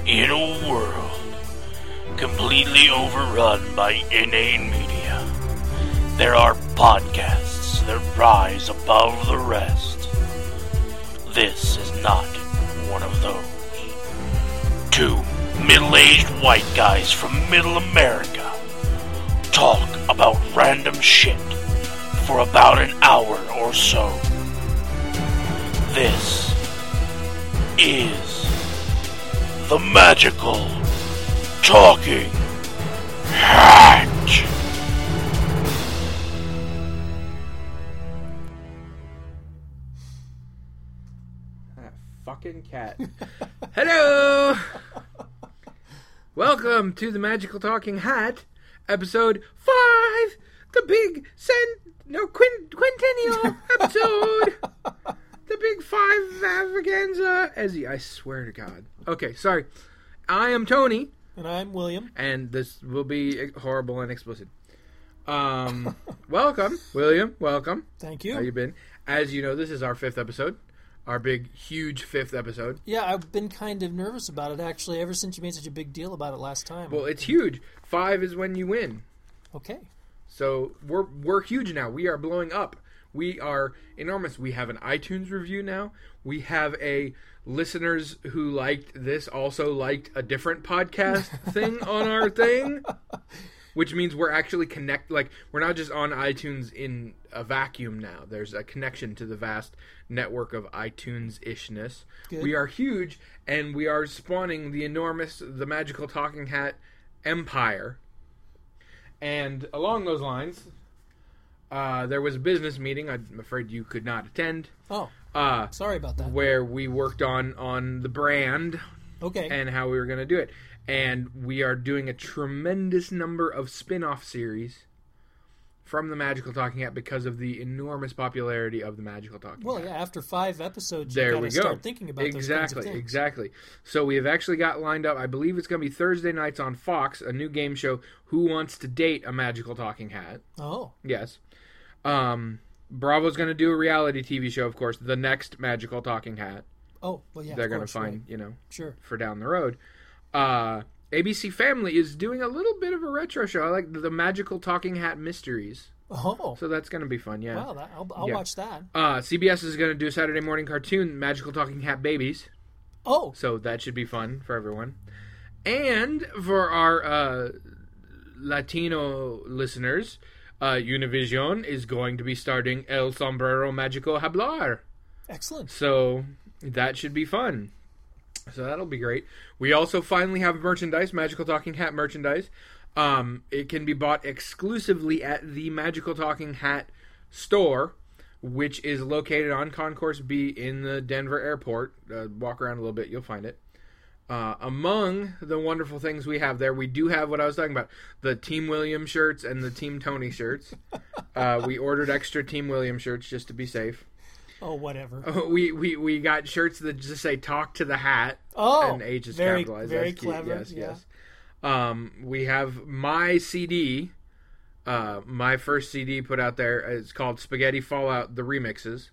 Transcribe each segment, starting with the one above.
In a world completely overrun by inane media, there are podcasts that rise above the rest. This is not one of those. Two middle-aged white guys from Middle America talk about random shit for about an hour or so. This is the Magical Talking Hat. That fucking cat. Hello! Welcome to the Magical Talking Hat, episode 5, the big quintennial episode. The big 5 extravaganza. Ezzy, I swear to God. Okay, sorry. I am Tony. And I'm William. And this will be horrible and explicit. Welcome, William. Welcome. Thank you. How you been? As you know, this is our 5th episode. Our big, huge 5th episode. Yeah, I've been kind of nervous about it, actually, ever since you made such a big deal about it last time. Well, it's huge. 5 is when you win. Okay. So we're huge now. We are blowing up. We are enormous. We have an iTunes review now. We have listeners who liked this also liked a different podcast thing on our thing, which means we're actually we're not just on iTunes in a vacuum now. There's a connection to the vast network of iTunes-ishness. Good. We are huge, and we are spawning the Magical Talking Hat empire. And along those lines, there was a business meeting. I'm afraid you could not attend. Oh, sorry about that. Where we worked on the brand, okay, and how we were going to do it. And we are doing a tremendous number of spin-off series from the Magical Talking Hat because of the enormous popularity of the Magical Talking Hat. Well, yeah, after 5 episodes, there you got we to go. start thinking about those kinds of things. Exactly. So we have actually got lined up, I believe it's going to be Thursday nights on Fox, a new game show, Who Wants to Date a Magical Talking Hat? Oh. Yes. Bravo's going to do a reality TV show, of course, The Next Magical Talking Hat. Oh, well, yeah, they're going to find, sure, for down the road. ABC Family is doing a little bit of a retro show. I like the Magical Talking Hat Mysteries. Oh. So that's going to be fun, yeah. Wow, I'll watch that. CBS is going to do a Saturday morning cartoon, Magical Talking Hat Babies. Oh. So that should be fun for everyone. And for our Latino listeners, Univision is going to be starting El Sombrero Magico Hablar. Excellent. So that should be fun. So that'll be great. We also finally have merchandise, Magical Talking Hat merchandise. It can be bought exclusively at the Magical Talking Hat store, which is located on Concourse B in the Denver airport. Walk around a little bit, you'll find it. Among the wonderful things we have there, we do have what I was talking about, the Team William shirts and the Team Tony shirts. We ordered extra Team William shirts just to be safe. Oh, whatever. We got shirts that just say "Talk to the Hat." Oh, and H is very, capitalized. very That's cute. clever. Yes. We have my CD, my first CD put out there. It's called Spaghetti Fallout: The Remixes.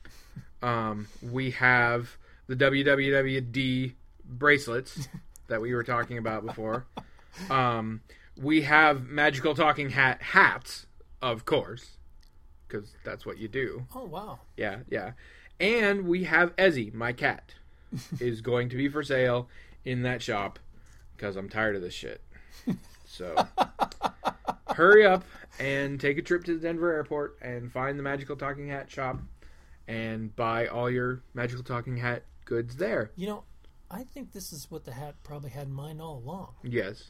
We have the WWWD bracelets that we were talking about before. We have Magical Talking Hat hats, of course. Because that's what you do. Oh, wow. Yeah. And we have Ezzy, my cat, is going to be for sale in that shop because I'm tired of this shit. So, hurry up and take a trip to the Denver airport and find the Magical Talking Hat shop and buy all your Magical Talking Hat goods there. You know, I think this is what the hat probably had in mind all along. Yes.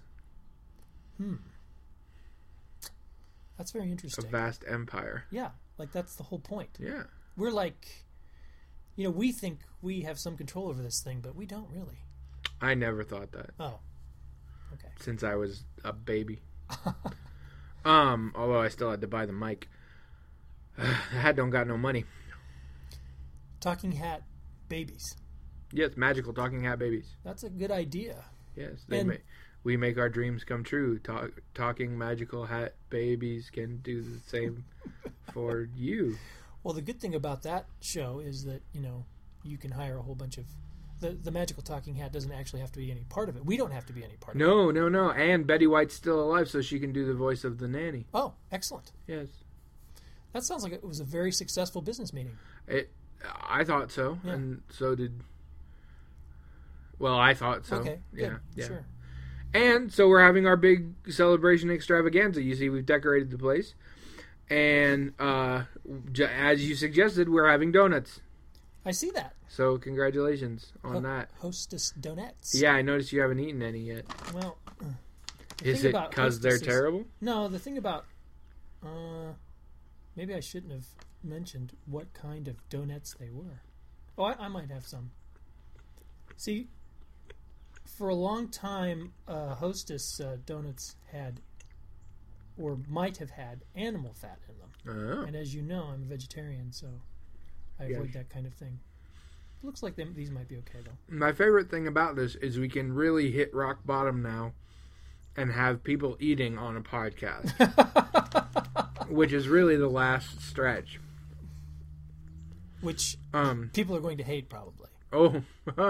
That's very interesting. A vast empire. Yeah, like that's the whole point. Yeah. We're like, we think we have some control over this thing, but we don't really. I never thought that. Oh, okay. Since I was a baby. Although I still had to buy the mic. The hat don't got no money. Talking Hat Babies. Yes, Magical Talking Hat Babies. That's a good idea. Yes, we make our dreams come true. Talking Magical Hat Babies can do the same for you. Well, the good thing about that show is that, you can hire a whole bunch of the magical talking hat doesn't actually have to be any part of it. We don't have to be any part of it. No. And Betty White's still alive, so she can do the voice of the nanny. Oh, excellent. Yes. That sounds like it was a very successful business meeting. I thought so, Yeah. and so did... Well, I thought so. Okay, good. Yeah. Sure. And so we're having our big celebration extravaganza. You see, we've decorated the place. And as you suggested, we're having donuts. I see that. So congratulations on that. Hostess donuts. Yeah, I noticed you haven't eaten any yet. Well, Is it because they're terrible? No, the thing about... maybe I shouldn't have mentioned what kind of donuts they were. Oh, I might have some. See, for a long time, Hostess donuts had, or might have had, animal fat in them. Oh. And as you know, I'm a vegetarian, so I avoid that kind of thing. Looks like these might be okay, though. My favorite thing about this is we can really hit rock bottom now and have people eating on a podcast. Which is really the last stretch. Which people are going to hate, probably. Oh.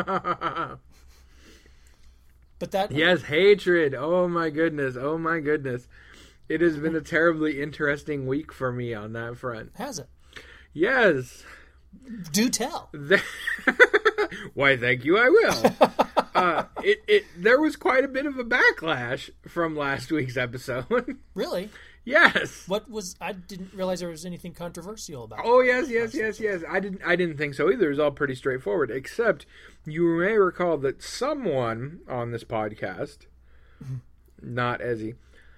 But that... Yes, hatred. Oh, my goodness. Oh, my goodness. It has been a terribly interesting week for me on that front. Has it? Yes. Do tell. Why, thank you, I will. There was quite a bit of a backlash from last week's episode. Really? Yes. What was... I didn't realize there was anything controversial about it. Oh, yes. I didn't think so either. It was all pretty straightforward, except you may recall that someone on this podcast, not Ezzy,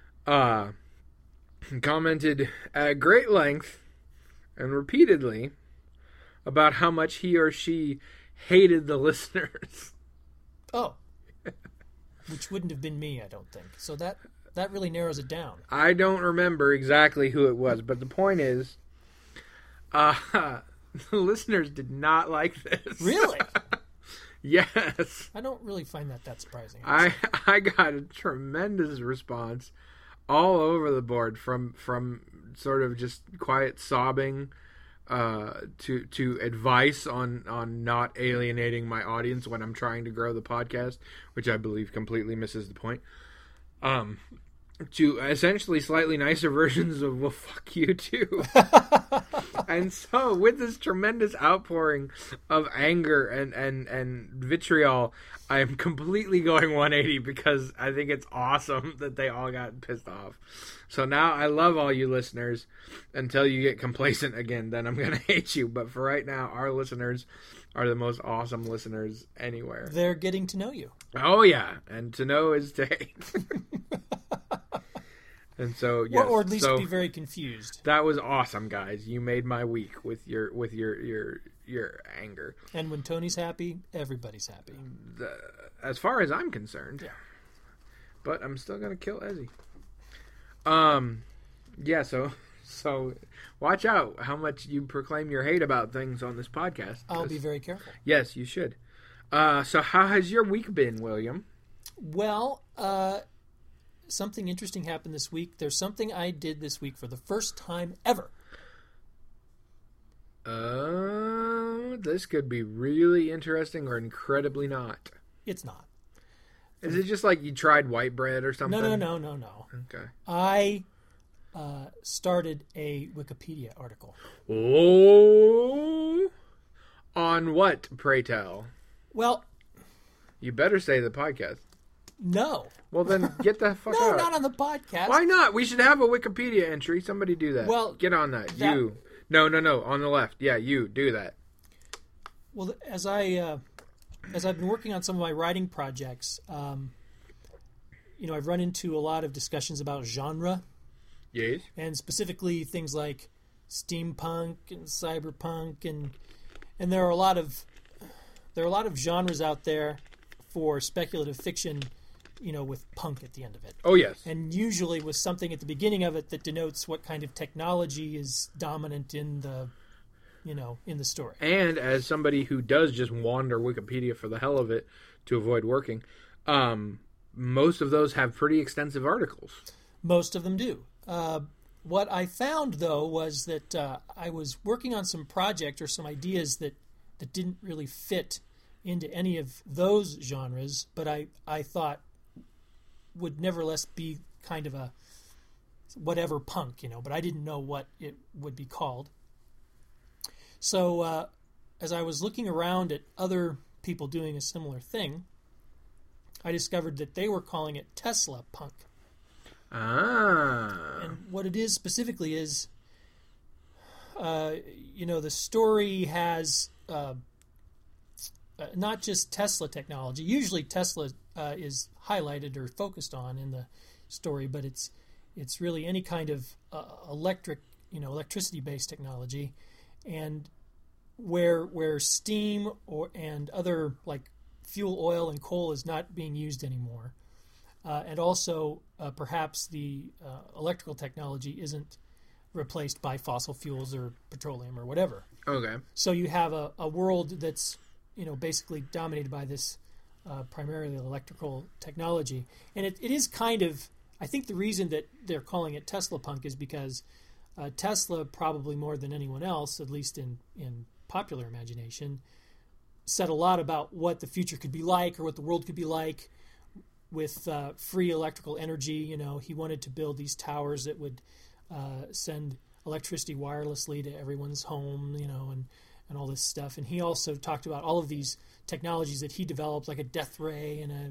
commented at great length and repeatedly about how much he or she hated the listeners. Oh. Which wouldn't have been me, I don't think. So that really narrows it down. I don't remember exactly who it was, but the point is, the listeners did not like this. Really? Yes. I don't really find that surprising. I got a tremendous response all over the board from sort of just quiet sobbing to advice on not alienating my audience when I'm trying to grow the podcast, which I believe completely misses the point. To essentially slightly nicer versions of, well, fuck you too. And so with this tremendous outpouring of anger and vitriol, I am completely going 180 because I think it's awesome that they all got pissed off. So now I love all you listeners until you get complacent again. Then I'm going to hate you. But for right now, our listeners are the most awesome listeners anywhere. They're getting to know you. Oh, yeah. And to know is to hate. And so, yes. Or at least be very confused. That was awesome, guys. You made my week with your anger. And when Tony's happy, everybody's happy. As far as I'm concerned. Yeah. But I'm still going to kill Ezzy. Yeah, so watch out how much you proclaim your hate about things on this podcast. I'll be very careful. Yes, you should. So how has your week been, William? Well, something interesting happened this week. There's something I did this week for the first time ever. This could be really interesting or incredibly not. It's not. Is it just like you tried white bread or something? No. Okay. I started a Wikipedia article. Oh, on what, pray tell? Well, you better say the podcast. No. Well, then get the fuck out. No, not on the podcast. Why not? We should have a Wikipedia entry. Somebody do that. Well, get on that. You. No. On the left. Yeah, you do that. Well, as I've been working on some of my writing projects, I've run into a lot of discussions about genre. Yes. And specifically things like steampunk and cyberpunk, and there are a lot of genres out there for speculative fiction, with punk at the end of it. Oh, yes. And usually with something at the beginning of it that denotes what kind of technology is dominant in the story. And as somebody who does just wander Wikipedia for the hell of it to avoid working, most of those have pretty extensive articles. Most of them do. What I found, though, was that I was working on some project or some ideas that didn't really fit into any of those genres, but I thought would nevertheless be kind of a whatever punk, but I didn't know what it would be called. So as I was looking around at other people doing a similar thing, I discovered that they were calling it Tesla punk. And what it is specifically is, the story has not just Tesla technology. Usually Tesla is highlighted or focused on in the story, but it's really any kind of electricity-based technology, and where steam and other like fuel oil and coal is not being used anymore, and also perhaps the electrical technology isn't replaced by fossil fuels or petroleum or whatever. Okay. So you have a world that's basically dominated by this primarily electrical technology, and it is kind of, I think the reason that they're calling it Tesla punk is because Tesla, probably more than anyone else, at least in popular imagination, said a lot about what the future could be like or what the world could be like with free electrical energy. He wanted to build these towers that would send electricity wirelessly to everyone's home, and all this stuff. And he also talked about all of these technologies that he developed, like a death ray and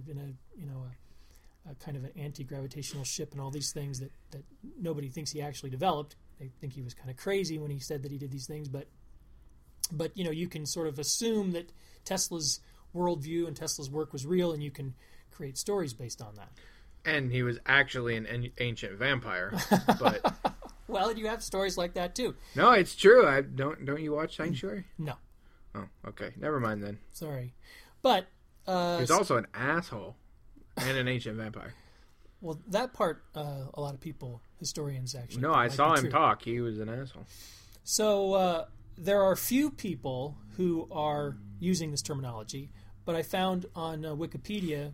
a kind of an anti-gravitational ship and all these things that nobody thinks he actually developed. They think he was kind of crazy when he said that he did these things, but you can sort of assume that Tesla's worldview and Tesla's work was real, and you can create stories based on that. And he was actually an ancient vampire, but well, you have stories like that too. No, it's true. Don't you watch Sanctuary? No. Oh, okay. Never mind then. Sorry, but he was also an asshole and an ancient vampire. Well, that part, a lot of people, historians actually. No, I saw him talk. He was an asshole. So there are few people who are using this terminology, but I found on Wikipedia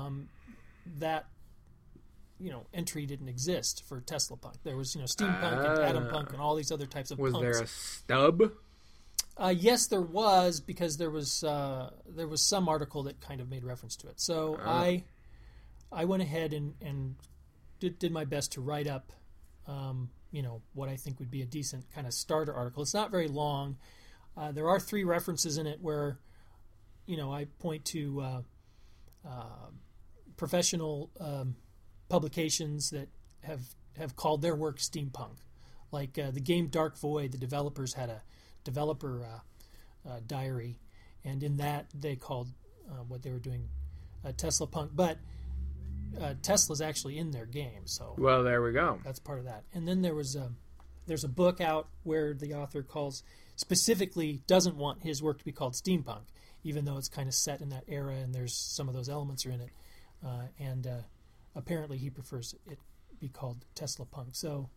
that entry didn't exist for Tesla punk. There was steampunk and atom punk and all these other types of punks. Was there a stub? Yes, there was, because there was some article that kind of made reference to it. So I went ahead and did my best to write up what I think would be a decent kind of starter article. It's not very long. There are 3 references in it where I point to professional publications that have called their work steampunk. Like the game Dark Void, the developers had a developer diary, and in that they called what they were doing Tesla punk. But Tesla's actually in their game, so well, there we go. That's part of that. And then there's a book out where the author specifically doesn't want his work to be called steampunk, even though it's kind of set in that era and there's some of those elements are in it. And apparently he prefers it be called Tesla punk.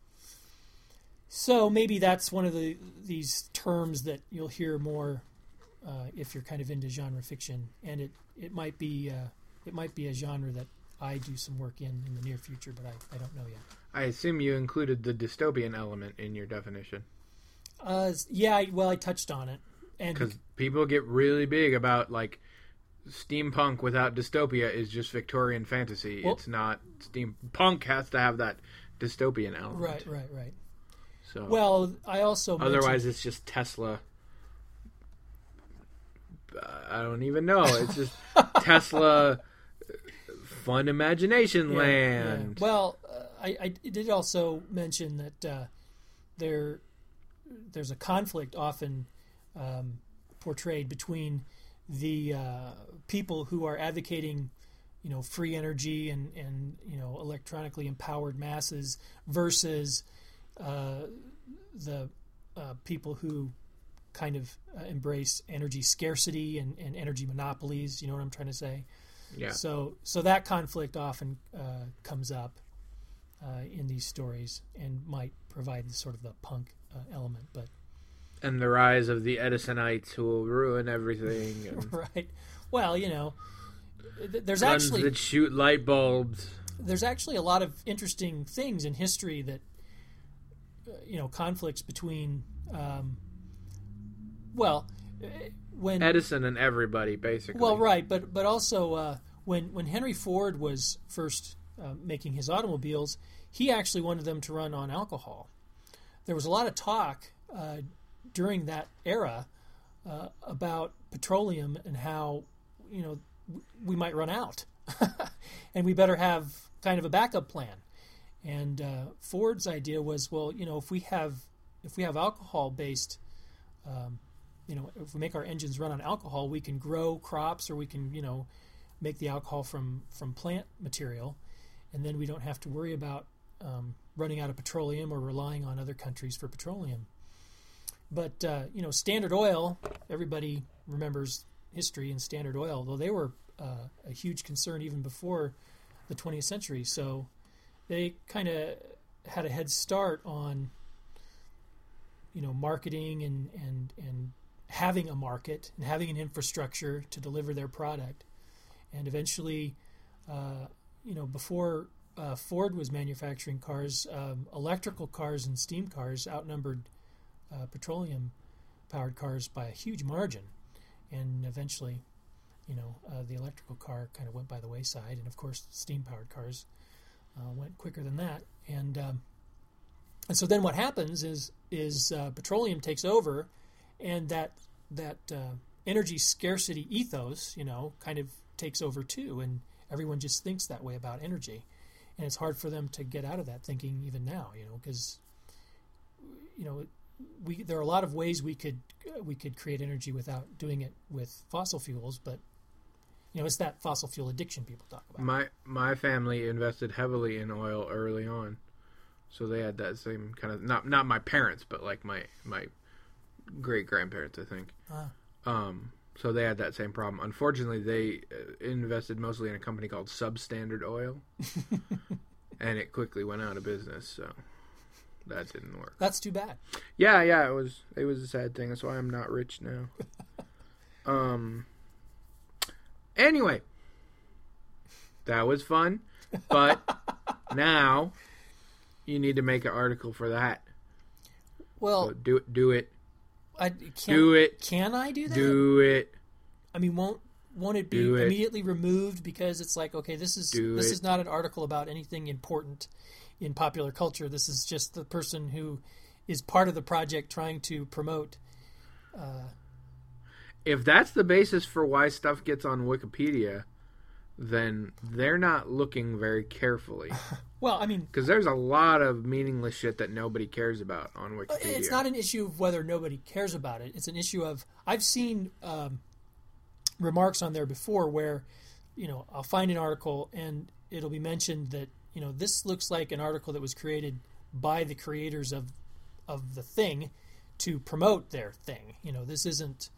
So maybe that's one of these terms that you'll hear more if you're kind of into genre fiction, and it might be a genre that I do some work in the near future, but I don't know yet. I assume you included the dystopian element in your definition. Yeah, I touched on it, and because people get really big about like steampunk without dystopia is just Victorian fantasy. Well, it's not steampunk has to have that dystopian element. Right. So well, I also otherwise it's just Tesla. I don't even know. It's just Tesla. Fun imagination land. Yeah. Well, I did also mention that there's a conflict often portrayed between the people who are advocating, free energy and electronically empowered masses versus the people who kind of embrace energy scarcity and energy monopolies. You know what I'm trying to say? Yeah. So that conflict often comes up in these stories and might provide sort of the punk element, but and the rise of the Edisonites who will ruin everything. And right. Well, there's guns actually that shoot light bulbs. There's actually a lot of interesting things in history that conflicts between when Edison and everybody, basically. Well, right, but also when Henry Ford was first making his automobiles, he actually wanted them to run on alcohol. There was a lot of talk during that era about petroleum and how, we might run out, and we better have kind of a backup plan. And Ford's idea was, well, if we have alcohol based, if we make our engines run on alcohol, we can grow crops, or we can, make the alcohol from plant material, and then we don't have to worry about running out of petroleum or relying on other countries for petroleum. But Standard Oil, everybody remembers history in Standard Oil, though they were a huge concern even before the 20th century. So they kind of had a head start on marketing and having a market and having an infrastructure to deliver their product. And eventually, before Ford was manufacturing cars, electrical cars and steam cars outnumbered petroleum-powered cars by a huge margin. And eventually, the electrical car kind of went by the wayside. And, of course, steam-powered cars went quicker than that. And so then what happens is petroleum takes over, and that energy scarcity ethos, kind of takes over too, and everyone just thinks that way about energy, and it's hard for them to get out of that thinking even now, because there are a lot of ways we could create energy without doing it with fossil fuels, but it's that fossil fuel addiction people talk about. My family invested heavily in oil early on, so they had that same kind of not my parents, but like my great grandparents, I think. So they had that same problem. Unfortunately, they invested mostly in a company called Substandard Oil, and it quickly went out of business. So that didn't work. That's too bad. Yeah, it was a sad thing. That's why I'm not rich now. Anyway, that was fun, but now you need to make an article for that. Well, so do it. Do it. Can I do that? Do it. I mean, won't it be immediately removed because it's like, okay, this is not an article about anything important in popular culture. This is just the person who is part of the project trying to promote. If that's the basis for why stuff gets on Wikipedia, then they're not looking very carefully. Well, I mean, because there's a lot of meaningless shit that nobody cares about on Wikipedia. It's not an issue of whether nobody cares about it. It's an issue of, I've seen remarks on there before where, I'll find an article and it'll be mentioned that, this looks like an article that was created by the creators of the thing to promote their thing. This isn't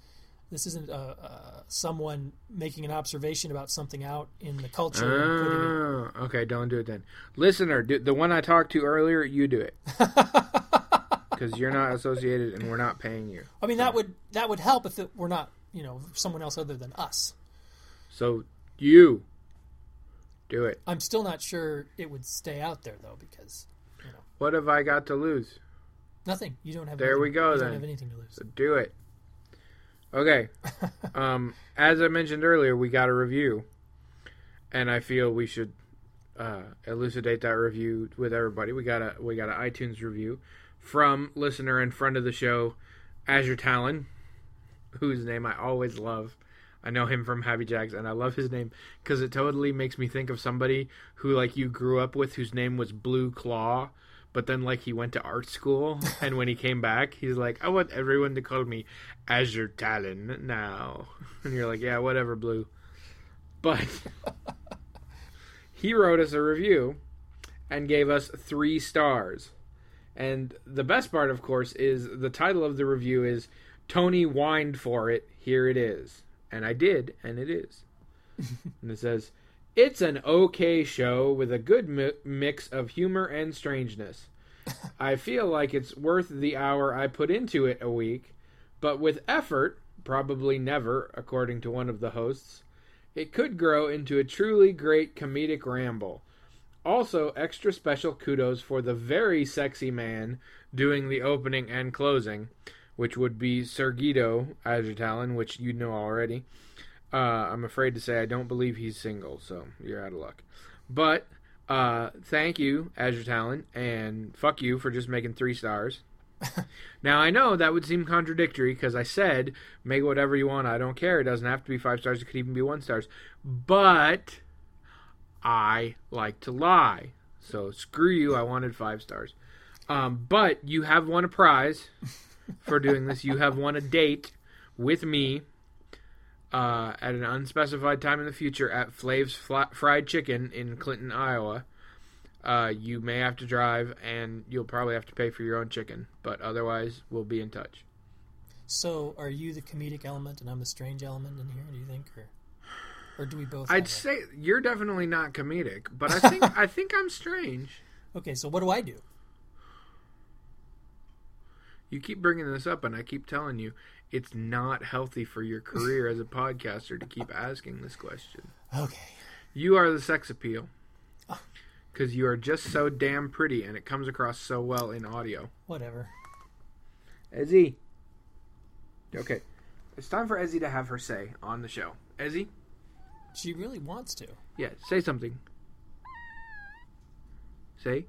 someone making an observation about something out in the culture. Okay, don't do it then. Listener, the one I talked to earlier, you do it. Because you're not associated and we're not paying you. I mean, that would help if it were not, someone else other than us. So, you do it. I'm still not sure it would stay out there, though, because, What have I got to lose? Nothing. You don't have There anything. we go, you then. Don't have anything to lose. So do it. Okay. As I mentioned earlier, we got a review, and I feel we should elucidate that review with everybody. We got an iTunes review from listener and friend of the show, Azure Talon, whose name I always love. I know him from Happy Jacks, and I love his name because it totally makes me think of somebody who, like, you grew up with whose name was Blue Claw, but then, like, he went to art school, and when he came back, he's like, I want everyone to call me Azure Talon now. And you're like, yeah, whatever, Blue. But he wrote us a review and gave us 3 stars. And the best part, of course, is the title of the review is Tony whined for it, here it is. And I did, and it is. And it says, it's an okay show with a good mix of humor and strangeness. I feel like it's worth the hour I put into it a week, but with effort, probably never, according to one of the hosts, it could grow into a truly great comedic ramble. Also, extra special kudos for the very sexy man doing the opening and closing, which would be Sergito Azutalin, which you know already. I'm afraid to say I don't believe he's single, so you're out of luck. But thank you, Azutalin, and fuck you for just making 3 stars. Now, I know that would seem contradictory because I said, make whatever you want, I don't care. It doesn't have to be 5 stars, it could even be 1 stars. But I like to lie. So screw you, I wanted 5 stars. But you have won a prize for doing this. You have won a date with me at an unspecified time in the future at Flav's Fried Chicken in Clinton, Iowa. You may have to drive, and you'll probably have to pay for your own chicken. But otherwise, we'll be in touch. So, are you the comedic element, and I'm the strange element in here? Do you think, or do we both? I'd say you're definitely not comedic, but I think I'm strange. Okay, so what do I do? You keep bringing this up, and I keep telling you it's not healthy for your career as a podcaster to keep asking this question. Okay. You are the sex appeal. Because you are just so damn pretty, and it comes across so well in audio. Whatever. Ezzy. Okay. It's time for Ezzy to have her say on the show. Ezzy? She really wants to. Yeah, say something. Say.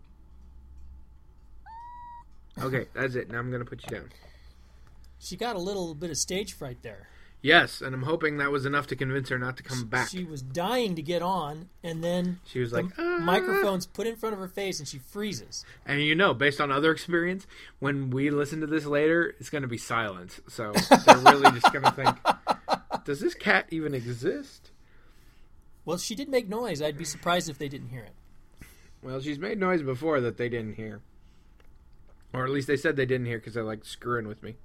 Okay, that's it. Now I'm going to put you down. She got a little bit of stage fright there. Yes, and I'm hoping that was enough to convince her not to come back. She was dying to get on, and then she was like, microphone's put in front of her face, and she freezes. And you know, based on other experience, when we listen to this later, it's going to be silent. So they're really just going to think, does this cat even exist? Well, she did make noise. I'd be surprised if they didn't hear it. Well, she's made noise before that they didn't hear. Or at least they said they didn't hear because they're like screwing with me.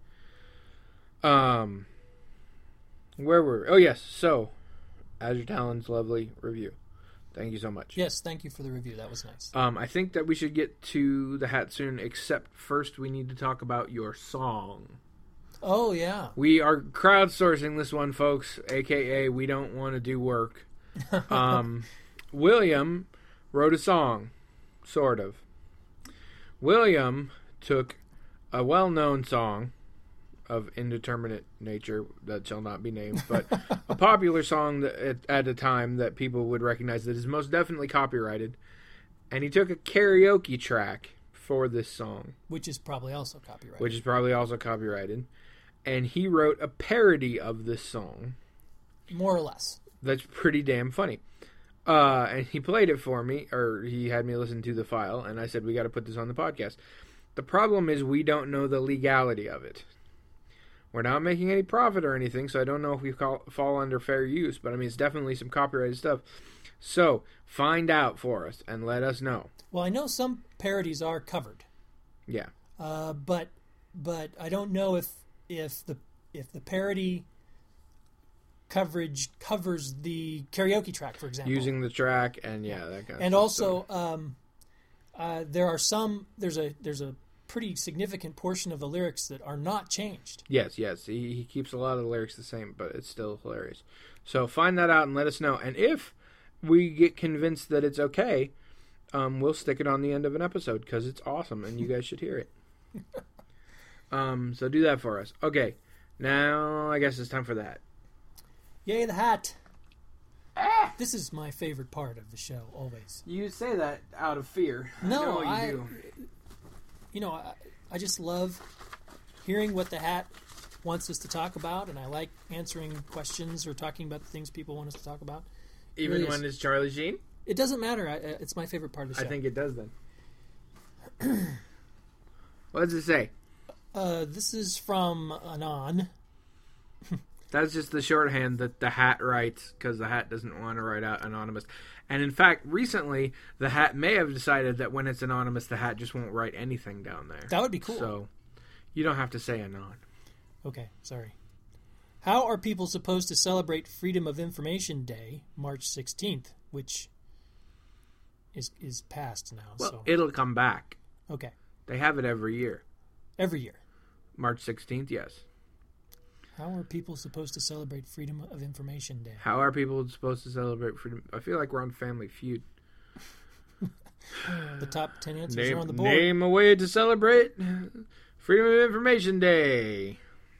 Where were we? Oh, yes. So, Azutalon's lovely review. Thank you so much. Yes, thank you for the review. That was nice. I think that we should get to the hat soon, except first we need to talk about your song. Oh, yeah. We are crowdsourcing this one, folks, a.k.a. we don't want to do work. William wrote a song, sort of. William took a well-known song of indeterminate nature that shall not be named, but a popular song that at a time that people would recognize that is most definitely copyrighted, and he took a karaoke track for this song. Which is probably also copyrighted. And he wrote a parody of this song. More or less. That's pretty damn funny. And he played it for me, or he had me listen to the file, and I said, we got to put this on the podcast. The problem is we don't know the legality of it. We're not making any profit or anything, so I don't know if we fall under fair use, but I mean, it's definitely some copyrighted stuff. So, find out for us and let us know. Well, I know some parodies are covered. Yeah. But I don't know if the parody coverage covers the karaoke track, for example. Using the track and that kind of stuff. And also, there's a pretty significant portion of the lyrics that are not changed. Yes. He keeps a lot of the lyrics the same, but it's still hilarious. So find that out and let us know. And if we get convinced that it's okay, we'll stick it on the end of an episode because it's awesome and you guys should hear it. So do that for us. Okay, now I guess it's time for that. Yay, the hat! This is my favorite part of the show, always. You say that out of fear. No, I do. You know, I just love hearing what the hat wants us to talk about, and I like answering questions or talking about the things people want us to talk about. Even really when it's Charlie Sheen? It doesn't matter. It's my favorite part of the show. I think it does then. What does it say? This is from Anon. That's just the shorthand that the hat writes because the hat doesn't want to write out anonymous. And in fact, recently, the hat may have decided that when it's anonymous, the hat just won't write anything down there. That would be cool. So you don't have to say anon. Okay, sorry. How are people supposed to celebrate Freedom of Information Day, March 16th, which is past now? Well, so it'll come back. Okay. They have it every year. Every year. March 16th, yes. How are people supposed to celebrate Freedom of Information Day? How are people supposed to celebrate freedom? I feel like we're on Family Feud. The top 10 answers are on the board. Name a way to celebrate Freedom of Information Day.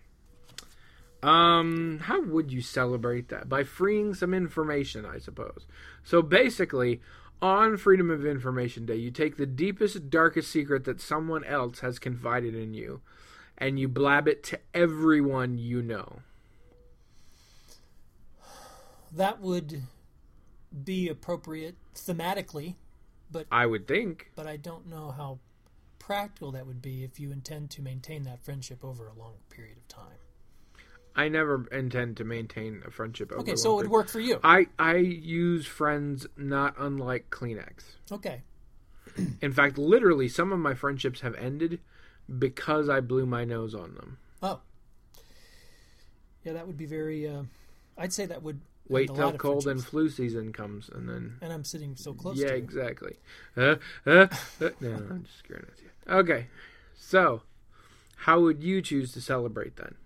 How would you celebrate that? By freeing some information, I suppose. So basically, on Freedom of Information Day, you take the deepest, darkest secret that someone else has confided in you, and you blab it to everyone you know. That would be appropriate thematically, but I would think. But I don't know how practical that would be if you intend to maintain that friendship over a long period of time. I never intend to maintain a friendship over. Okay, so it would work for you. I use friends not unlike Kleenex. Okay. In fact, literally, some of my friendships have ended because I blew my nose on them. Oh. Yeah, that would be very... I'd say that would... Wait till cold and flu season comes, and then... And I'm sitting so close to you. Yeah, exactly. No, I'm just screwing with you. Okay, so, how would you choose to celebrate then?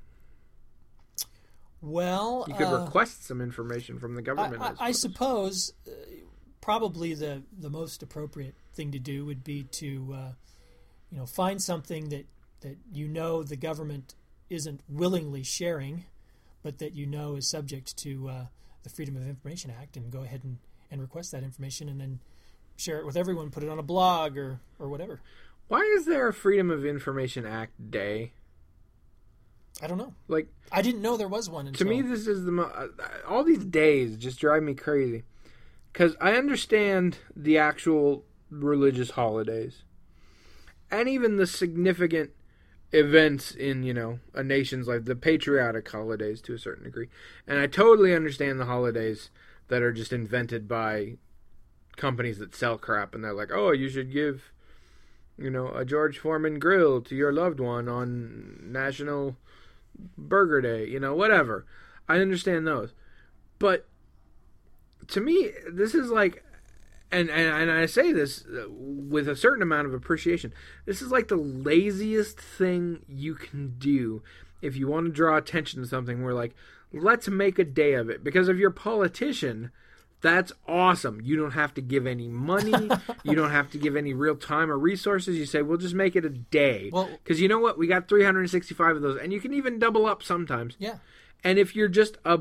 Well... You could request some information from the government, I suppose probably the most appropriate thing to do would be to, find something that you know the government isn't willingly sharing, but that you know is subject to the Freedom of Information Act, and go ahead and request that information and then share it with everyone, put it on a blog or whatever. Why is there a Freedom of Information Act Day? I don't know. Like, I didn't know there was one until... To me, this is all these days just drive me crazy. Because I understand the actual religious holidays. And even the significant events in, a nation's life, the patriotic holidays to a certain degree. And I totally understand the holidays that are just invented by companies that sell crap, and they're like, oh, you should give, a George Foreman grill to your loved one on National Burger Day, whatever. I understand those. But to me, this is like, and I say this with a certain amount of appreciation, this is like the laziest thing you can do if you want to draw attention to something. We're like, let's make a day of it. Because if you're a politician, that's awesome. You don't have to give any money. You don't have to give any real time or resources. You say, we'll just make it a day. Because you know what? We got 365 of those. And you can even double up sometimes. Yeah. And if you're just a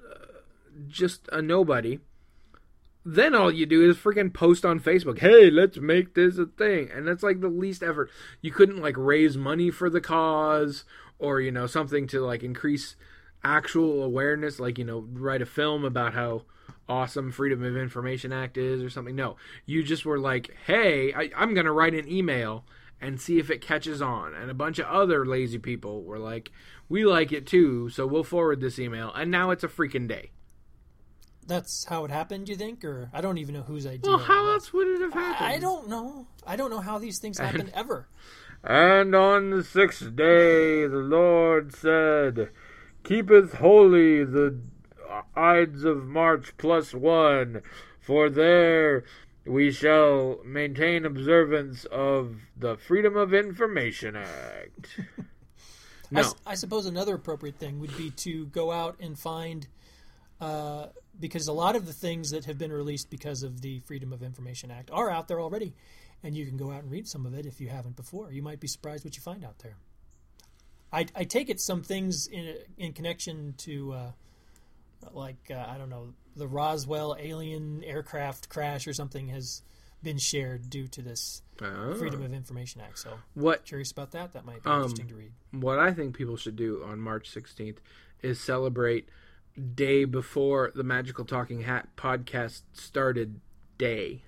nobody, then all you do is freaking post on Facebook, hey, let's make this a thing. And that's like the least effort. You couldn't like raise money for the cause or, something to like increase actual awareness, like, write a film about how awesome Freedom of Information Act is or something. No, you just were like, hey, I'm going to write an email and see if it catches on. And a bunch of other lazy people were like, we like it too, so we'll forward this email. And now it's a freaking day. That's how it happened, you think? Or I don't even know whose idea. Well, how else would it have happened? I don't know. I don't know how these things happen ever. And on the 6th day, the Lord said, keepeth holy the Ides of March +1, for there we shall maintain observance of the Freedom of Information Act. No. I suppose another appropriate thing would be to go out and find... because a lot of the things that have been released because of the Freedom of Information Act are out there already, and you can go out and read some of it if you haven't before. You might be surprised what you find out there. I take it some things in connection to, I don't know, the Roswell alien aircraft crash or something has been shared due to this Freedom of Information Act. So, curious about that. That might be interesting to read. What I think people should do on March 16th is celebrate day before the Magical Talking Hat podcast started day.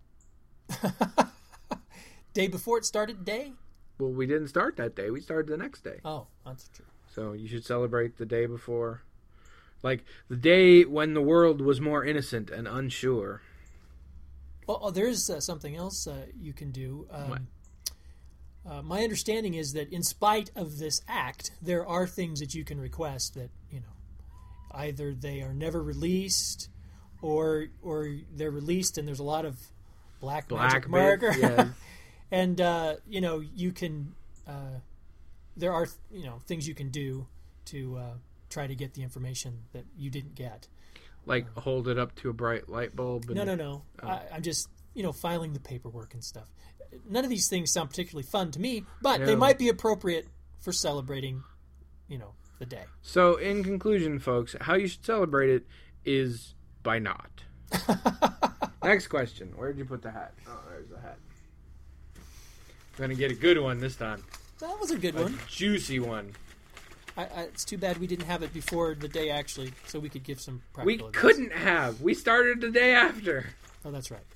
Day before it started day? Well, we didn't start that day. We started the next day. Oh, that's true. So you should celebrate the day before. Like the day when the world was more innocent and unsure. Well, there's something else you can do. My understanding is that in spite of this act, there are things that you can request that, either they are never released or they're released and there's a lot of black magic marker. Yeah. And, you can, there are, things you can do to try to get the information that you didn't get. Like hold it up to a bright light bulb? No. I'm just, filing the paperwork and stuff. none of these things sound particularly fun to me, but No. they might be appropriate for celebrating, the day. So, in conclusion, folks, how you should celebrate it is by not. Next question. Where'd you put the hat? Oh, there's the hat. I'm going to get a good one this time. That was a good A one. juicy one. It's too bad we didn't have it before the day, actually, so we could give some We practical advice. couldn't have. We started the day after. Oh, that's right.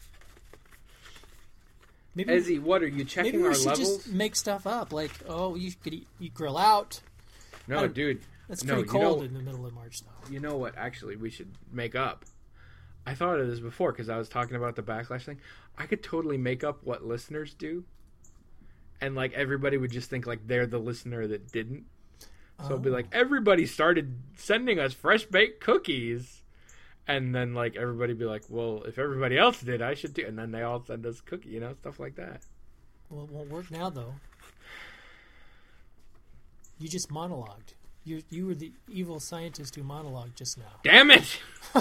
Maybe Ezzy, what, are you checking maybe we our should levels? just make stuff up. Like, you could eat grill out. No, dude. That's No, pretty you know- cold in the middle of March, though. You know what, actually, we should make up? I thought of this before because I was talking about the backlash thing. I could totally make up what listeners do. And, like, everybody would just think, like, they're the listener that didn't. So it'd be like, everybody started sending us fresh-baked cookies. And then, like, everybody be like, well, if everybody else did, I should do. And then they all send us cookies, stuff like that. Well, it won't work now, though. You just monologued. You were the evil scientist who monologued just now. Damn it!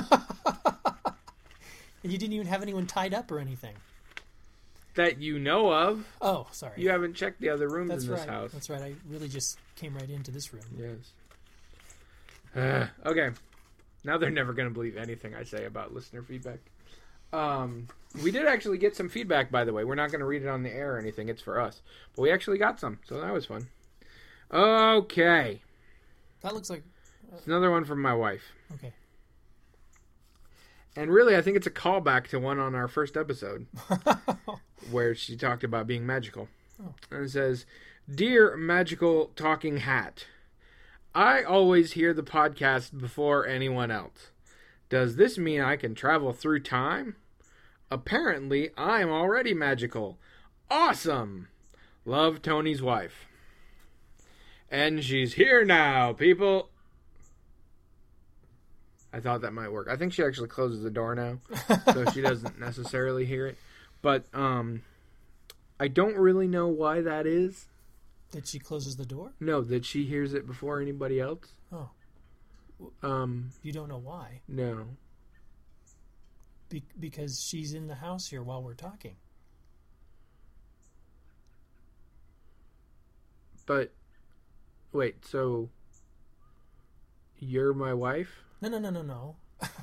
And you didn't even have anyone tied up or anything. That you know of. Oh, sorry. You haven't checked the other rooms That's in this right. house. That's right. I really just came right into this room. Yes. Okay. Now they're never going to believe anything I say about listener feedback. We did actually get some feedback, by the way. We're not going to read it on the air or anything. It's for us. But we actually got some, so that was fun. Okay. That looks like... It's another one from my wife. Okay. And really, I think it's a callback to one on our first episode where she talked about being magical. Oh. And it says, Dear Magical Talking Hat, I always hear the podcast before anyone else. Does this mean I can travel through time? Apparently, I'm already magical. Awesome! Love, Tony's wife. And she's here now, people. I thought that might work. I think she actually closes the door now, so she doesn't necessarily hear it. But I don't really know why that is. That she closes the door? No, that she hears it before anybody else. Oh. You don't know why? No. Because she's in the house here while we're talking. But, wait, so you're my wife? No.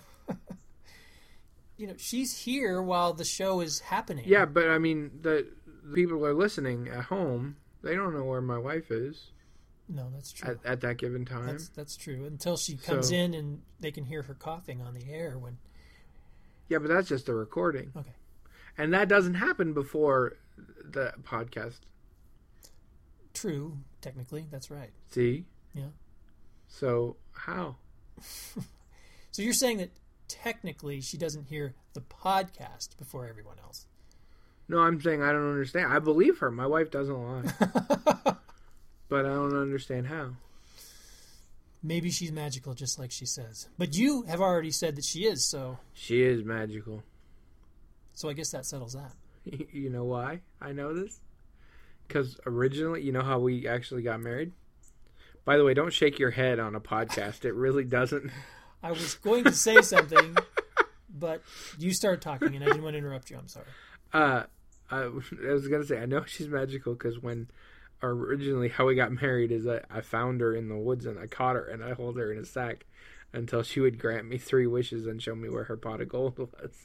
She's here while the show is happening. Yeah, but I mean, the people are listening at home. They don't know where my wife is. No, that's true. At that given time. That's true. Until she comes in and they can hear her coughing on the air when... Yeah, but that's just a recording. Okay. And that doesn't happen before the podcast. True, technically, that's right. See? Yeah. So, how? So you're saying that technically she doesn't hear the podcast before everyone else? No, I'm saying I don't understand. I believe her. My wife doesn't lie. But I don't understand how. Maybe she's magical just like she says. But you have already said that she is, so... She is magical. So I guess that settles that. You know why I know this? Because originally, you know how we actually got married? By the way, don't shake your head on a podcast. It really doesn't. I was going to say something, but you started talking and I didn't want to interrupt you. I'm sorry. I was going to say, I know she's magical because originally how we got married is I found her in the woods and I caught her and I hold her in a sack until she would grant me 3 wishes and show me where her pot of gold was.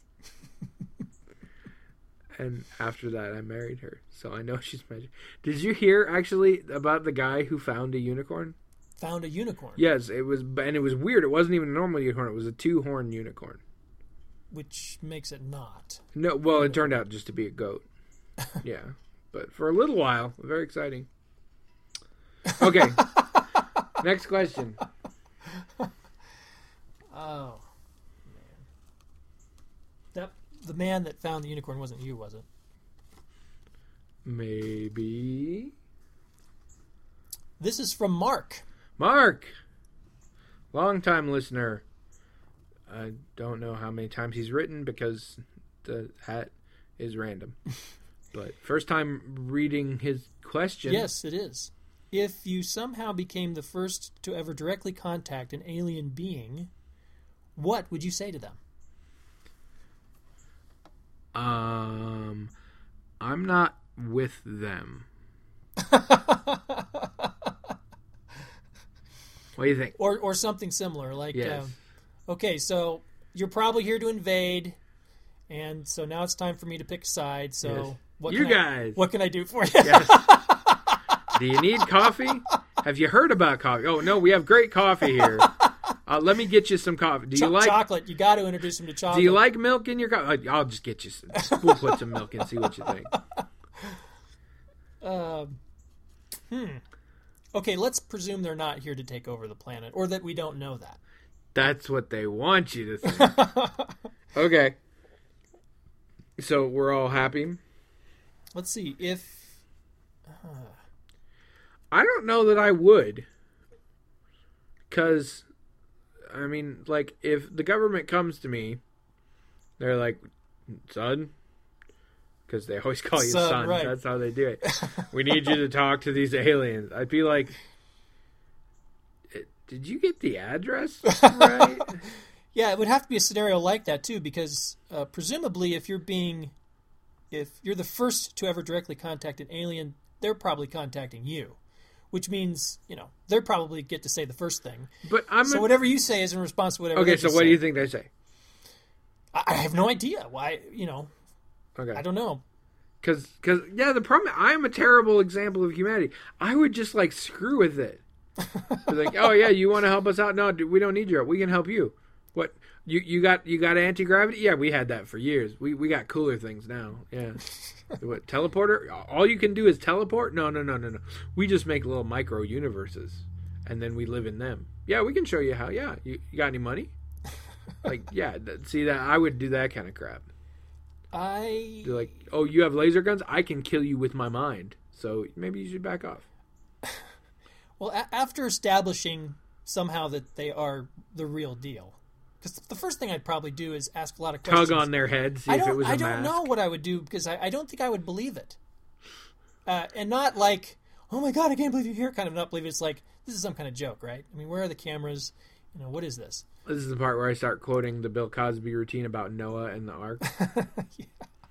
And after that, I married her. So I know she's magical. Did you hear, actually, about the guy who found a unicorn? Found a unicorn? Yes, it was weird. It wasn't even a normal unicorn. It was a 2-horn unicorn. Which makes it not. No, well, it turned out just to be a goat. Yeah. But for a little while, very exciting. Okay. Next question. Oh, man. The man that found the unicorn wasn't you, was it? Maybe. This is from Mark. Mark! Long-time listener. I don't know how many times he's written because the hat is random. But first time reading his question. Yes, it is. If you somehow became the first to ever directly contact an alien being, what would you say to them? I'm not with them. What do you think? Or something similar, like, Yes. Okay, so you're probably here to invade, and so now it's time for me to pick a side. So Yes. what You can guys. what can I do for you? Yes. Do you need coffee? Have you heard about coffee? Oh, no, we have great coffee here. Let me get you some coffee. Do you like chocolate? You got to introduce him to chocolate. Do you like milk in your coffee? I'll just get you some. We'll put some milk in, see what you think. Okay, let's presume they're not here to take over the planet, or that we don't know that. That's what they want you to think. Okay. So we're all happy? Let's see if I don't know that I would. Because, I mean, like, if the government comes to me, they're like, son? Because they always call you son. Right. That's how they do it. We need you to talk to these aliens. I'd be like, did you get the address right? Yeah, it would have to be a scenario like that too, because presumably if you're the first to ever directly contact an alien, they're probably contacting you, which means they probably get to say the first thing. But whatever you say is in response to whatever. Okay, they so just what say. do you think they say? I have no idea why. Okay, I don't know. Because the problem, I'm a terrible example of humanity. I would just like screw with it. Be like, oh yeah, you want to help us out? No, dude, we don't need your help. We can help you. What you got anti-gravity? Yeah, we had that for years. We got cooler things now. Yeah. What, teleporter? All you can do is teleport? No. We just make little micro universes, and then we live in them. Yeah, we can show you how. Yeah, you got any money? Like, yeah. See that I would do that kind of crap. They're like, oh, you have laser guns? I can kill you with my mind. So maybe you should back off. Well, after establishing somehow that they are the real deal, because the first thing I'd probably do is ask a lot of questions. Tug on their head, see if it was a mask. I don't know what I would do, because I don't think I would believe it. And not like, oh my God, I can't believe you're here, kind of not believe it. It's like, this is some kind of joke, right? I mean, where are the cameras? What is this? This is the part where I start quoting the Bill Cosby routine about Noah and the Ark. Yeah.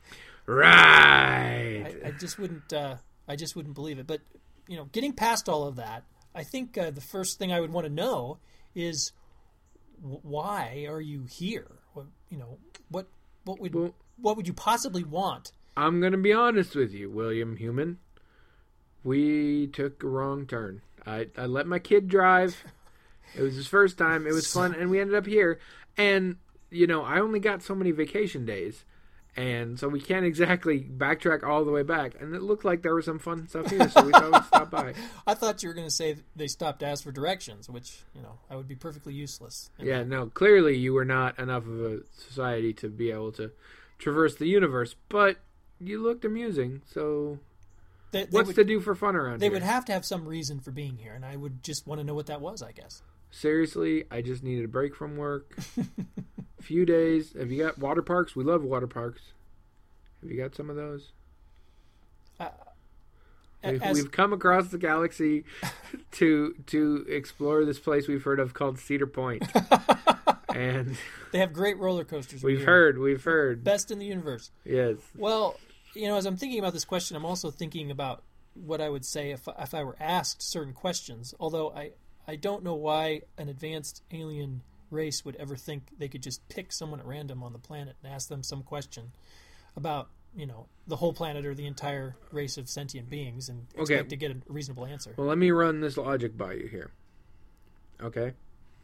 Right. I just wouldn't. I just wouldn't believe it. But getting past all of that, I think the first thing I would want to know is why are you here? What would you possibly want? I'm gonna be honest with you, William Human. We took a wrong turn. I let my kid drive. It was his first time. It was fun, and we ended up here. And I only got so many vacation days. And so we can't exactly backtrack all the way back. And it looked like there was some fun stuff here, so we thought we'd stop by. I thought you were going to say they stopped to ask for directions, which, I would be perfectly useless. Yeah, no, clearly you were not enough of a society to be able to traverse the universe. But you looked amusing, so what's to do for fun around here? They would have to have some reason for being here, and I would just want to know what that was, I guess. Seriously, I just needed a break from work. Few days. Have you got water parks? We love water parks. Have you got some of those? We've come across the galaxy to explore this place we've heard of called Cedar Point. And they have great roller coasters. We've heard. Best in the universe. Yes. Well, as I'm thinking about this question, I'm also thinking about what I would say if I were asked certain questions. Although I don't know why an advanced alien race would ever think they could just pick someone at random on the planet and ask them some question about the whole planet or the entire race of sentient beings and expect to get a reasonable answer. Well, let me run this logic by you here. Okay?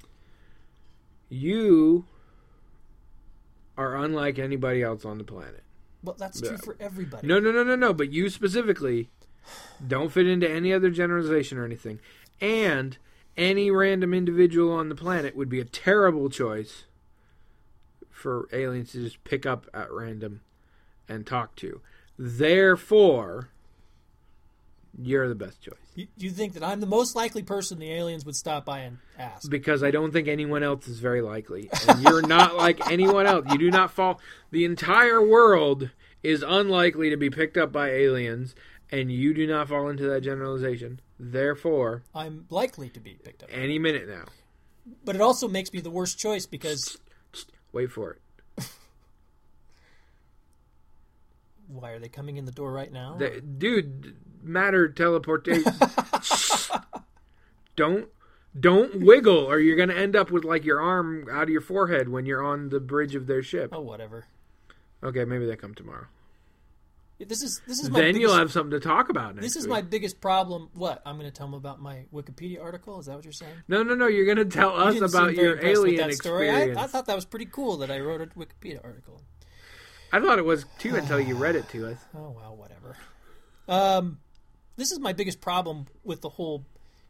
You are unlike anybody else on the planet. Well, that's true for everybody. No. But you specifically don't fit into any other generalization or anything. And any random individual on the planet would be a terrible choice for aliens to just pick up at random and talk to. Therefore, you're the best choice. You think that I'm the most likely person the aliens would stop by and ask? Because I don't think anyone else is very likely. And you're not like anyone else. You do not fall... The entire world is unlikely to be picked up by aliens, and you do not fall into that generalization. Therefore... I'm likely to be picked up. Any minute now. But it also makes me the worst choice because... Wait for it. Why are they coming in the door right now? Dude, matter teleportation. Don't wiggle, or you're gonna end up with like your arm out of your forehead when you're on the bridge of their ship. Oh, whatever. Okay, maybe they come tomorrow. This is my then biggest, you'll have something to talk about next This is week. my biggest problem. What? I'm going to tell them about my Wikipedia article? Is that what you're saying? No. You're going to tell us You didn't about seem very your impressed with alien that story. experience. I thought that was pretty cool that I wrote a Wikipedia article. I thought it was too until you read it to us. Oh, well, whatever. This is my biggest problem with the whole,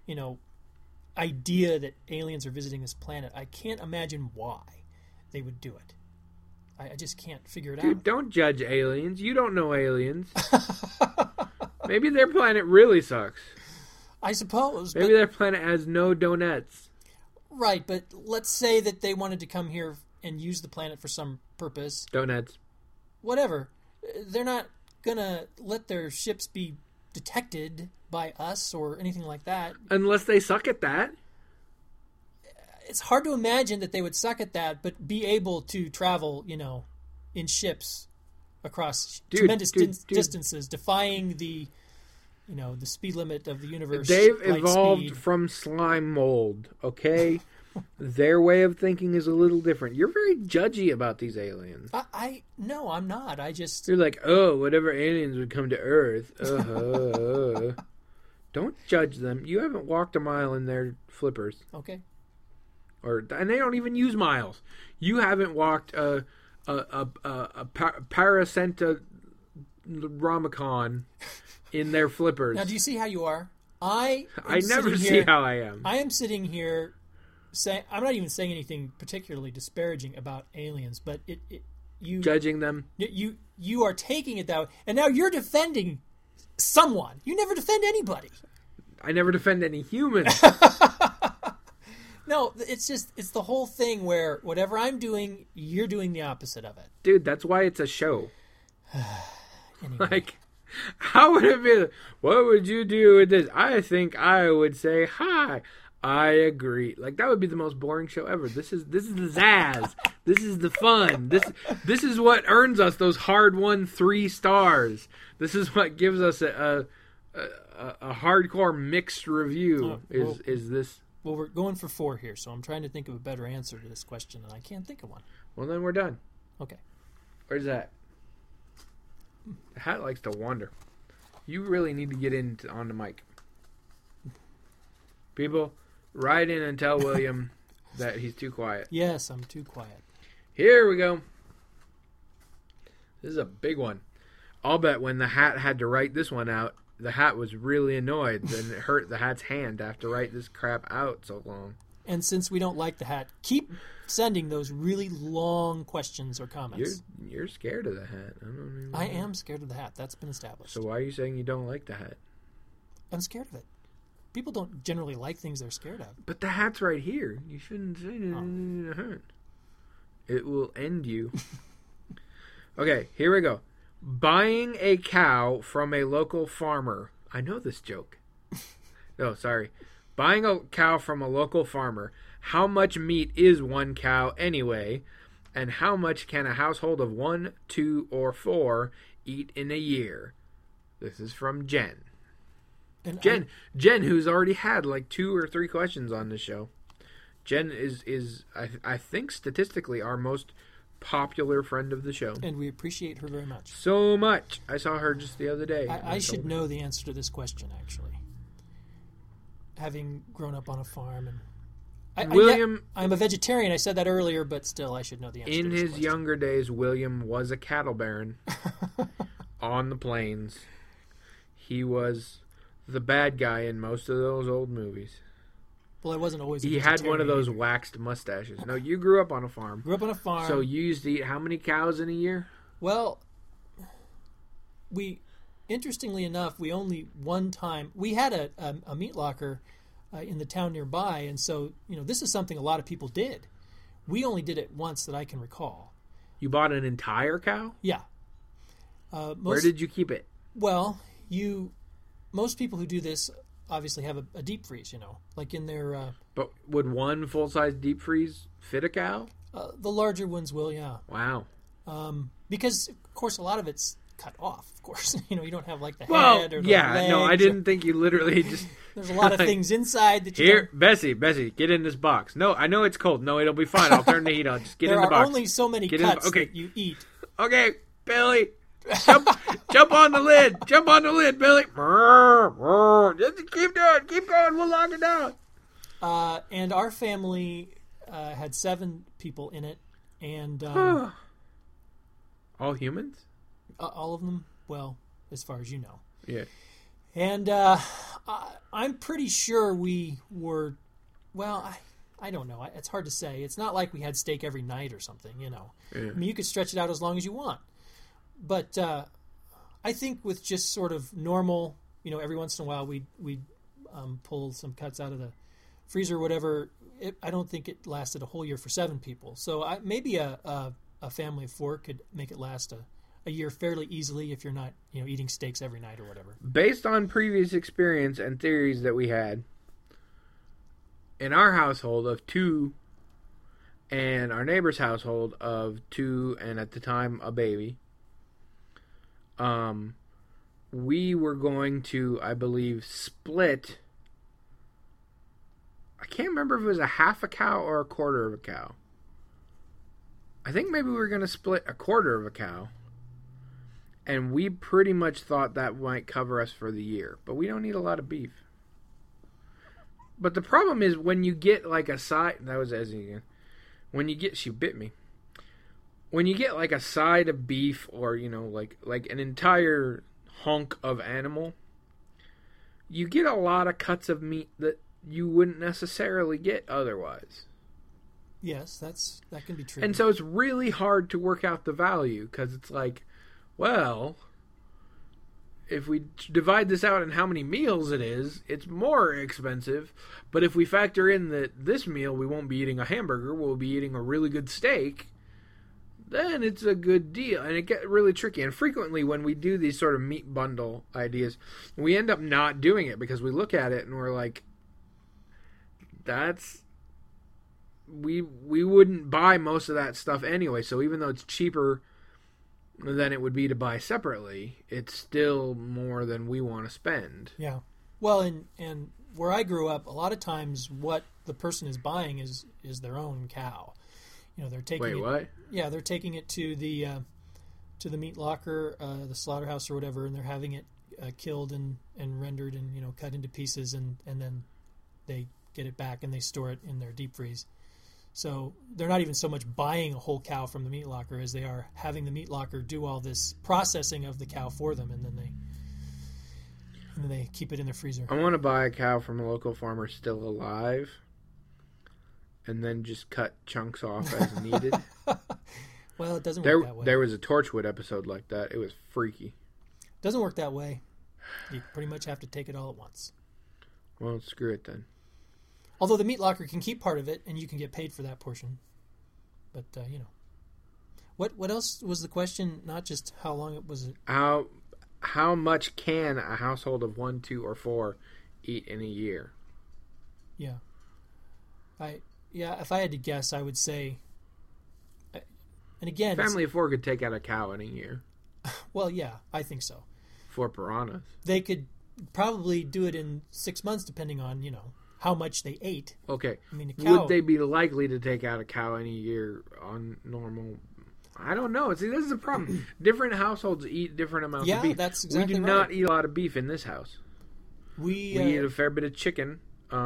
idea that aliens are visiting this planet. I can't imagine why they would do it. I just can't figure it Dude, out. don't judge aliens. You don't know aliens. Maybe their planet really sucks. I suppose. Maybe their planet has no donuts. Right, but let's say that they wanted to come here and use the planet for some purpose. Donuts. Whatever. They're not going to let their ships be detected by us or anything like that. Unless they suck at that. It's hard to imagine that they would suck at that, but be able to travel, in ships across tremendous distances, defying the speed limit of the universe. They've light evolved speed. from slime mold, okay? Their way of thinking is a little different. You're very judgy about these aliens. No, I'm not. I just... You're like, oh, whatever aliens would come to Earth. Don't judge them. You haven't walked a mile in their flippers. Okay. And they don't even use miles. You haven't walked a Paracenta Ramacon in their flippers. Now, do you see how you are? I never see how I am. I am sitting here saying... I'm not even saying anything particularly disparaging about aliens, but you... Judging them. You are taking it that way. And now you're defending someone. You never defend anybody. I never defend any humans. No, it's the whole thing where whatever I'm doing, you're doing the opposite of it. Dude, that's why it's a show. Anyway. Like, how would it be? What would you do with this? I think I would say, hi. I agree. Like, that would be the most boring show ever. This is the zazz. This is the fun. This is what earns us those hard-won 3 stars. This is what gives us a hardcore mixed review. Is this? Well, we're going for 4 here, so I'm trying to think of a better answer to this question, and I can't think of one. Well, then we're done. Okay. Where's that? The hat likes to wander. You really need to get on the mic. People, write in and tell William that he's too quiet. Yes, I'm too quiet. Here we go. This is a big one. I'll bet when the hat had to write this one out, the hat was really annoyed, and it hurt the hat's hand to have to write this crap out so long. And since we don't like the hat, keep sending those really long questions or comments. You're scared of the hat. I am scared of the hat. That's been established. So why are you saying you don't like the hat? I'm scared of it. People don't generally like things they're scared of. But the hat's right here. You shouldn't say it hurt. It will end you. Okay, here we go. Buying a cow from a local farmer. I know this joke. No, sorry. Buying a cow from a local farmer. How much meat is one cow anyway? And how much can a household of 1, 2, or 4 eat in a year? This is from Jen. And Jen, who's already had like 2 or 3 questions on this show. Jen is I think statistically our most popular friend of the show. And we appreciate her very much. So much. I saw her just the other day. I should know the answer to this question, actually. Having grown up on a farm. And William... I'm a vegetarian. I said that earlier, but still I should know the answer to In this his question. younger days, William was a cattle baron on the plains. He was the bad guy in most of those old movies. Well, I wasn't always a He had one of those vegetarian. waxed mustaches. No, you grew up on a farm. Grew up on a farm. So you used to eat how many cows in a year? Well, interestingly enough, we only one time, we had a meat locker in the town nearby, and so, this is something a lot of people did. We only did it once that I can recall. You bought an entire cow? Yeah. Where did you keep it? Well, most people who do this obviously have a deep freeze, like in their... But would one full-size deep freeze fit a cow? the larger ones will, yeah. Wow. Because, of course, a lot of it's cut off, of course. You don't have like the Well, head or the yeah, legs. no, I didn't think you literally just... There's a lot of things inside that you Here, don't... Bessie, get in this box. No, I know it's cold. No, it'll be fine. I'll turn the heat on. Just get in the box. There are only so many cuts okay. that you eat. Okay, Billy. Jump on the lid. Jump on the lid, Billy. Just keep going. We'll lock it down. And our family had 7 people in it, and all humans? all of them, well, as far as you know. Yeah. And I'm pretty sure we were, well, I don't know. It's hard to say. It's not like we had steak every night or something, Yeah. I mean, you could stretch it out as long as you want. But I think with just sort of normal, every once in a while we'd pull some cuts out of the freezer or whatever. I don't think it lasted a whole year for 7 people. So maybe a family of 4 could make it last a year fairly easily if you're not eating steaks every night or whatever. Based on previous experience and theories that we had, in our household of 2 and our neighbor's household of 2 and at the time a baby, we were going to, I believe, split. I can't remember if it was a half a cow or a quarter of a cow. I think maybe we were going to split a quarter of a cow. And we pretty much thought that might cover us for the year. But we don't eat a lot of beef. But the problem is when you get like a side... That was Ezzy again. When you get... She bit me. When you get like a side of beef or, like an entire hunk of animal, you get a lot of cuts of meat that you wouldn't necessarily get otherwise. Yes, that can be true. And so it's really hard to work out the value because it's like, well, if we divide this out in how many meals it is, it's more expensive. But if we factor in that this meal we won't be eating a hamburger, we'll be eating a really good steak, then it's a good deal. And it gets really tricky. And frequently when we do these sort of meat bundle ideas, we end up not doing it because we look at it and we're like, we wouldn't buy most of that stuff anyway. So even though it's cheaper than it would be to buy separately, it's still more than we want to spend. Yeah. Well, and where I grew up, a lot of times what the person is buying is their own cow. They're taking Wait, what? Yeah, they're taking it to the meat locker, the slaughterhouse or whatever, and they're having it killed and rendered and cut into pieces, and then they get it back and they store it in their deep freeze. So they're not even so much buying a whole cow from the meat locker as they are having the meat locker do all this processing of the cow for them, and then they keep it in their freezer. I want to buy a cow from a local farmer still alive, and then just cut chunks off as needed. Well, it doesn't work that way. There was a Torchwood episode like that. It was freaky. It doesn't work that way. You pretty much have to take it all at once. Well, screw it then. Although the meat locker can keep part of it, and you can get paid for that portion. But, What else was the question? Not just how long it was. How much can a household of 1, 2, or 4 eat in a year? Yeah. If I had to guess, I would say... And again... Family of 4 could take out a cow in a year. Well, yeah, I think so. 4 piranhas. They could probably do it in 6 months, depending on, how much they ate. Okay. I mean, a cow... Would they be likely to take out a cow in a year on normal... I don't know. See, this is the problem. Different households eat different amounts of beef. Yeah, that's exactly right. We do not eat a lot of beef in this house. We eat a fair bit of chicken,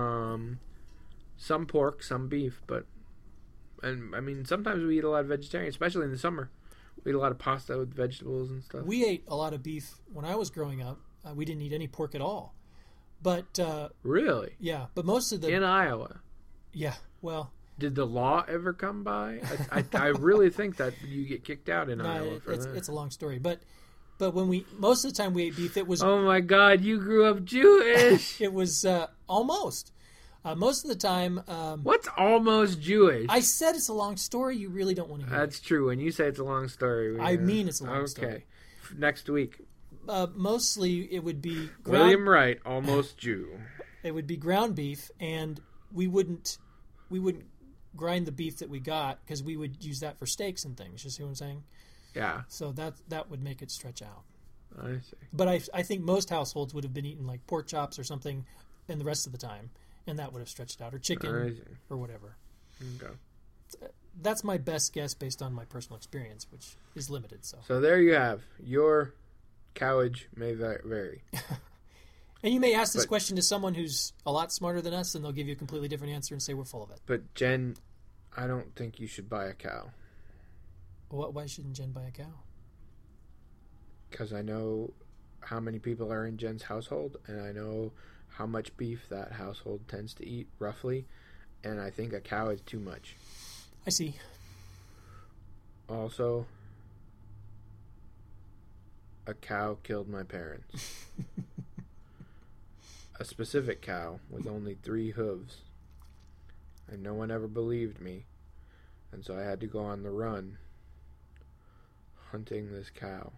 some pork, some beef, and I mean, sometimes we eat a lot of vegetarian, especially in the summer. We eat a lot of pasta with vegetables and stuff. We ate a lot of beef when I was growing up. We didn't eat any pork at all. But really? Yeah, but most of the... In Iowa? Yeah, well... Did the law ever come by? I really think that you get kicked out in Iowa for that. It's a long story, but when most of the time we ate beef, it was... Oh my God, you grew up Jewish! It was almost. Most of the time... What's almost Jewish? I said it's a long story. You really don't want to hear That's true. When you say it's a long story... I mean it's a long story. Okay. Next week. Mostly it would be... William Wright, almost Jew. It would be ground beef, and we wouldn't grind the beef that we got because we would use that for steaks and things. You see what I'm saying? Yeah, So that would make it stretch out. I see. But I think most households would have been eating like pork chops or something in the rest of the time, and that would have stretched out, or I chicken see. or whatever. Okay. That's my best guess based on my personal experience, which is limited. So there you have. Your cowage may vary. And you may ask this But- question to someone who's a lot smarter than us, and they'll give you a completely different answer and say we're full of it. But Jen, I don't think you should buy a cow. Why shouldn't Jen buy a cow? Because I know how many people are in Jen's household, and I know how much beef that household tends to eat, roughly, and I think a cow is too much. I see. Also, a cow killed my parents. A specific cow with only 3 hooves. And no one ever believed me, and so I had to go on the run hunting this cow.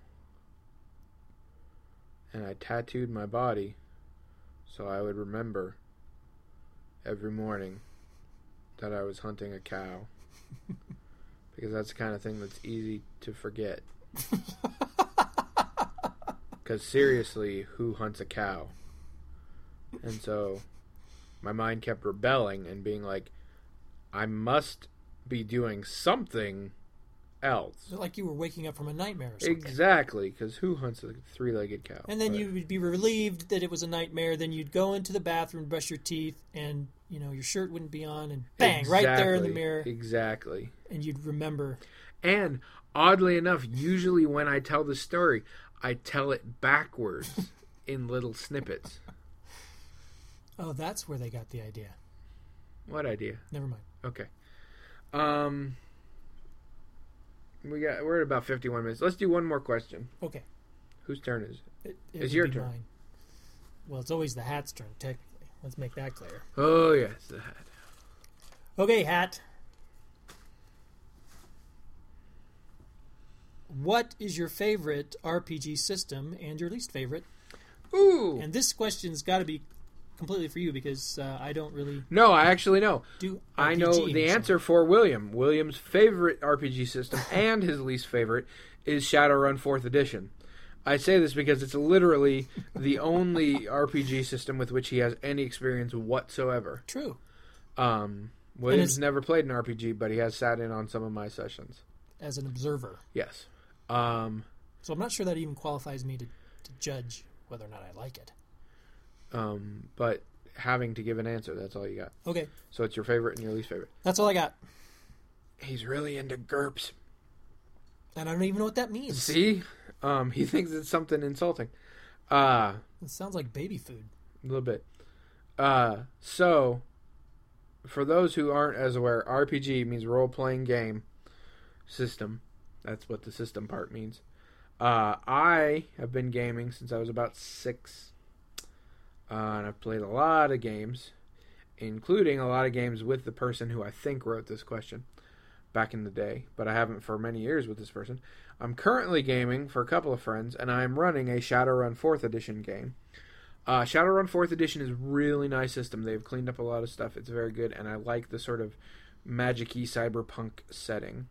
And I tattooed my body so I would remember every morning that I was hunting a cow. Because that's the kind of thing that's easy to forget. Because seriously, who hunts a cow? And so my mind kept rebelling and being like, I must be doing something else. Like you were waking up from a nightmare or something. Exactly, because who hunts a 3-legged cow? And then But- you would be relieved that it was a nightmare. Then you'd go into the bathroom, brush your teeth, and your shirt wouldn't be on, and bang, right there in the Exactly, mirror, Exactly. and you'd remember. And oddly enough, usually when I tell the story, I tell it backwards in little snippets. Oh, that's where they got the idea. What idea? Never mind. Okay. We're at about 51 minutes. Let's do one more question. Okay. Whose turn is it? It It's would your be turn. Mine. Well, it's always the hat's turn, technically. Let's make that clear. Oh, yes, the hat. Okay, hat. What is your favorite RPG system and your least favorite? Ooh. And this question's got to be completely for you because I don't really No, I actually know. do RPG. I know the answer for William. William's favorite RPG system and his least favorite is Shadowrun 4th Edition. I say this because it's literally the only RPG system with which he has any experience whatsoever. True. William's never played an RPG, but he has sat in on some of my sessions. As an observer. Yes. So I'm not sure that even qualifies me to judge whether or not I like it. But having to give an answer, that's all you got. Okay. So it's your favorite and your least favorite. That's all I got. He's really into GURPS. And I don't even know what that means. See? He thinks it's something insulting. It sounds like baby food. A little bit. So, for those who aren't as aware, RPG means role-playing game system. That's what the system part means. I have been gaming since I was about 6. And I've played a lot of games, including a lot of games with the person who I think wrote this question back in the day. But I haven't for many years with this person. I'm currently gaming for a couple of friends, and I'm running a Shadowrun 4th Edition game. Shadowrun 4th Edition is a really nice system. They've cleaned up a lot of stuff. It's very good, and I like the sort of magic-y cyberpunk setting.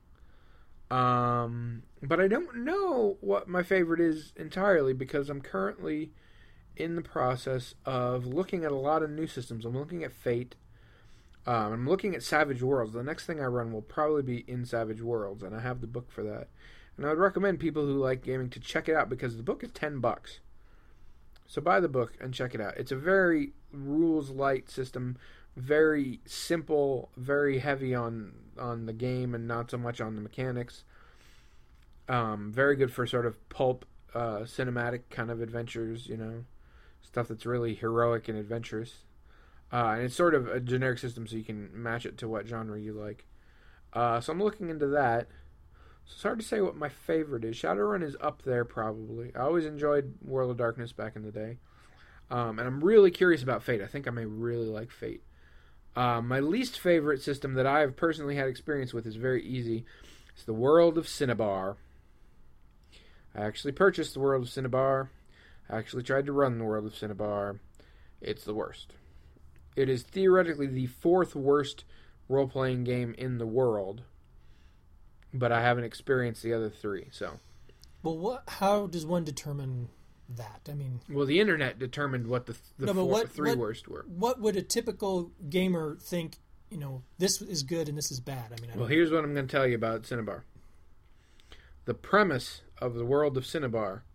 But I don't know what my favorite is entirely because I'm currently in the process of looking at a lot of new systems. I'm looking at Fate. I'm looking at Savage Worlds. The next thing I run will probably be in Savage Worlds, and I have the book for that. And I would recommend people who like gaming to check it out because the book is $10. So buy the book and check it out. It's a very rules-light system, very simple, very heavy on the game and not so much on the mechanics. Very good for sort of pulp, cinematic kind of adventures, stuff that's really heroic and adventurous. And it's sort of a generic system, so you can match it to what genre you like. So I'm looking into that. So it's hard to say what my favorite is. Shadowrun is up there, probably. I always enjoyed World of Darkness back in the day. And I'm really curious about Fate. I think I may really like Fate. My least favorite system that I have personally had experience with is very easy. It's the World of Cinnabar. I actually purchased the World of Cinnabar. I actually tried to run the World of Cinnabar. It's the worst. It is theoretically the 4th worst role-playing game in the world. but I haven't experienced the other 3. So, Well, how does one determine that? I mean, well, the internet determined what the three worst were. What would a typical gamer think? This is good and this is bad. I mean, Well, here's what I'm going to tell you about Cinnabar. The premise of the world of Cinnabar,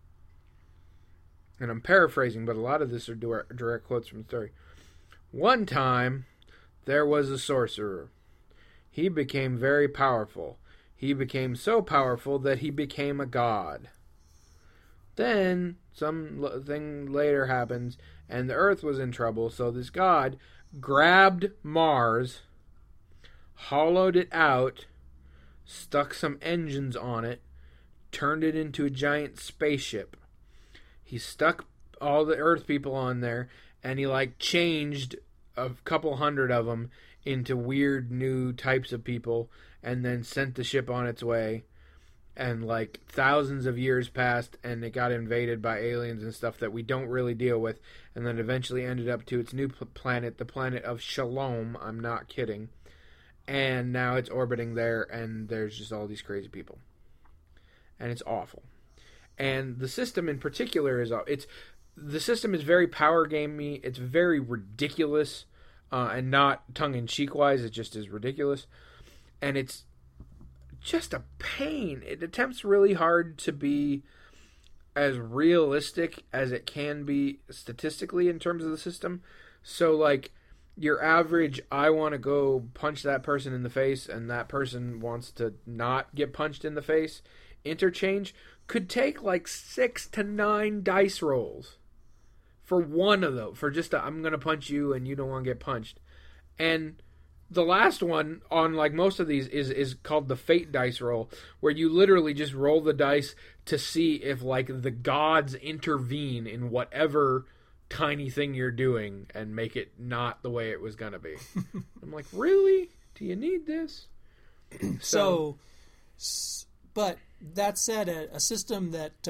and I'm paraphrasing, but a lot of this are direct quotes from the story. One time, there was a sorcerer. He became very powerful. He became so powerful that he became a god. Then, something later happens, and the Earth was in trouble, so this god grabbed Mars, hollowed it out, stuck some engines on it, turned it into a giant spaceship. He stuck all the Earth people on there, and he changed a couple hundred of them into weird new types of people, and then sent the ship on its way. And thousands of years passed, and it got invaded by aliens and stuff that we don't really deal with, and then eventually ended up to its new planet, the planet of Shalom. I'm not kidding. And now it's orbiting there, and there's just all these crazy people. And it's awful. And the system in particular the system is very power gamey. It's very ridiculous, and not tongue-in-cheek wise. It just is ridiculous, and it's just a pain. It attempts really hard to be as realistic as it can be statistically in terms of the system. So your average, I want to go punch that person in the face, and that person wants to not get punched in the face, interchange could take 6 to 9 dice rolls for one of those, for just I'm going to punch you and you don't want to get punched. And the last one on most of these is called the fate dice roll, where you literally just roll the dice to see if the gods intervene in whatever tiny thing you're doing and make it not the way it was going to be. I'm like, really? Do you need this? But that said, a system that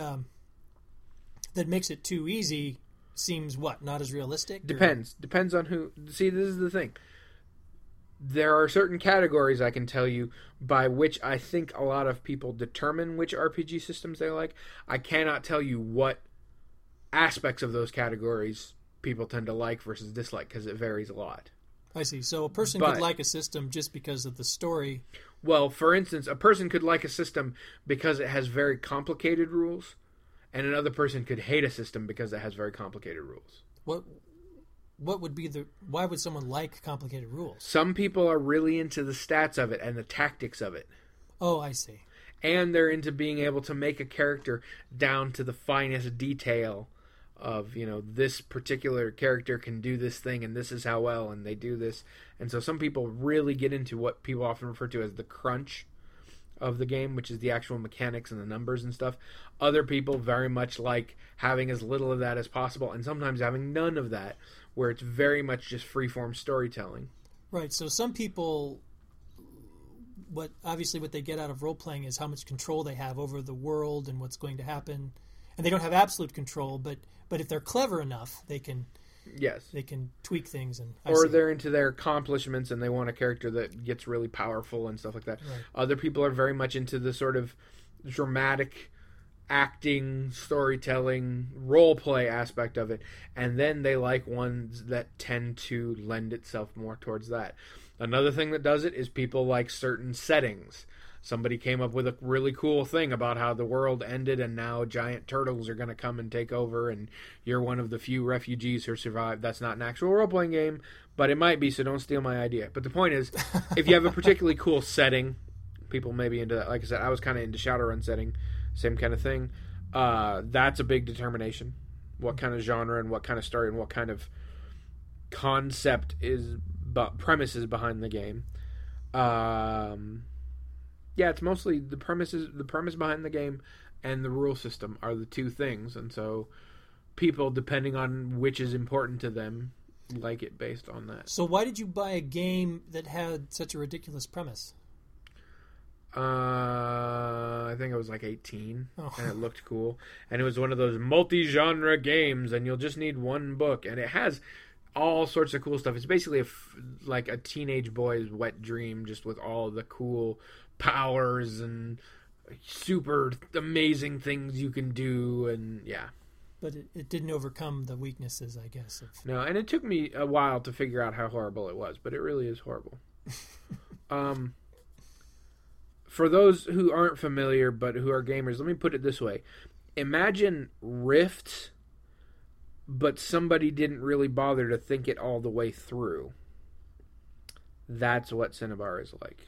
makes it too easy seems not as realistic? Depends on who. See, this is the thing. There are certain categories I can tell you by which I think a lot of people determine which RPG systems they like. I cannot tell you what aspects of those categories people tend to like versus dislike, because it varies a lot. I see. So a person could like a system just because of the story. Well, for instance, a person could like a system because it has very complicated rules, and another person could hate a system because it has very complicated rules. What would be why would someone like complicated rules? Some people are really into the stats of it and the tactics of it. Oh, I see. And they're into being able to make a character down to the finest detail of, this particular character can do this thing and this is how well, and they do this. And so some people really get into what people often refer to as the crunch of the game, which is the actual mechanics and the numbers and stuff. Other people very much like having as little of that as possible, and sometimes having none of that, where it's very much just freeform storytelling. Right, so some people, what they get out of role-playing is how much control they have over the world and what's going to happen. And they don't have absolute control, but if they're clever enough, they can tweak things. They're into their accomplishments and they want a character that gets really powerful and stuff like that. Right. Other people are very much into the sort of dramatic acting, storytelling, role play aspect of it, and then they like ones that tend to lend itself more towards that. Another thing that does it is people like certain settings. Somebody came up with a really cool thing about how the world ended and now giant turtles are going to come and take over, and you're one of the few refugees who survived. That's not an actual role-playing game, but it might be, so don't steal my idea. But the point is, if you have a particularly cool setting, people may be into that. Like I said, I was kind of into Shadowrun setting, same kind of thing. That's a big determination. What kind of genre and what kind of story and what kind of concept premise is behind the game. Yeah, it's mostly the premise behind the game and the rule system are the two things, and so people, depending on which is important to them, like it based on that. So why did you buy a game that had such a ridiculous premise? I think I was 18, and it looked cool, and it was one of those multi-genre games, and you'll just need one book, and it has all sorts of cool stuff. It's basically like a teenage boy's wet dream, just with all the cool powers and super amazing things you can do, and yeah. But it didn't overcome the weaknesses, I guess. No, and it took me a while to figure out how horrible it was, but it really is horrible. For those who aren't familiar but who are gamers, let me put it this way. Imagine Rift, but somebody didn't really bother to think it all the way through. That's what Cinnabar is like.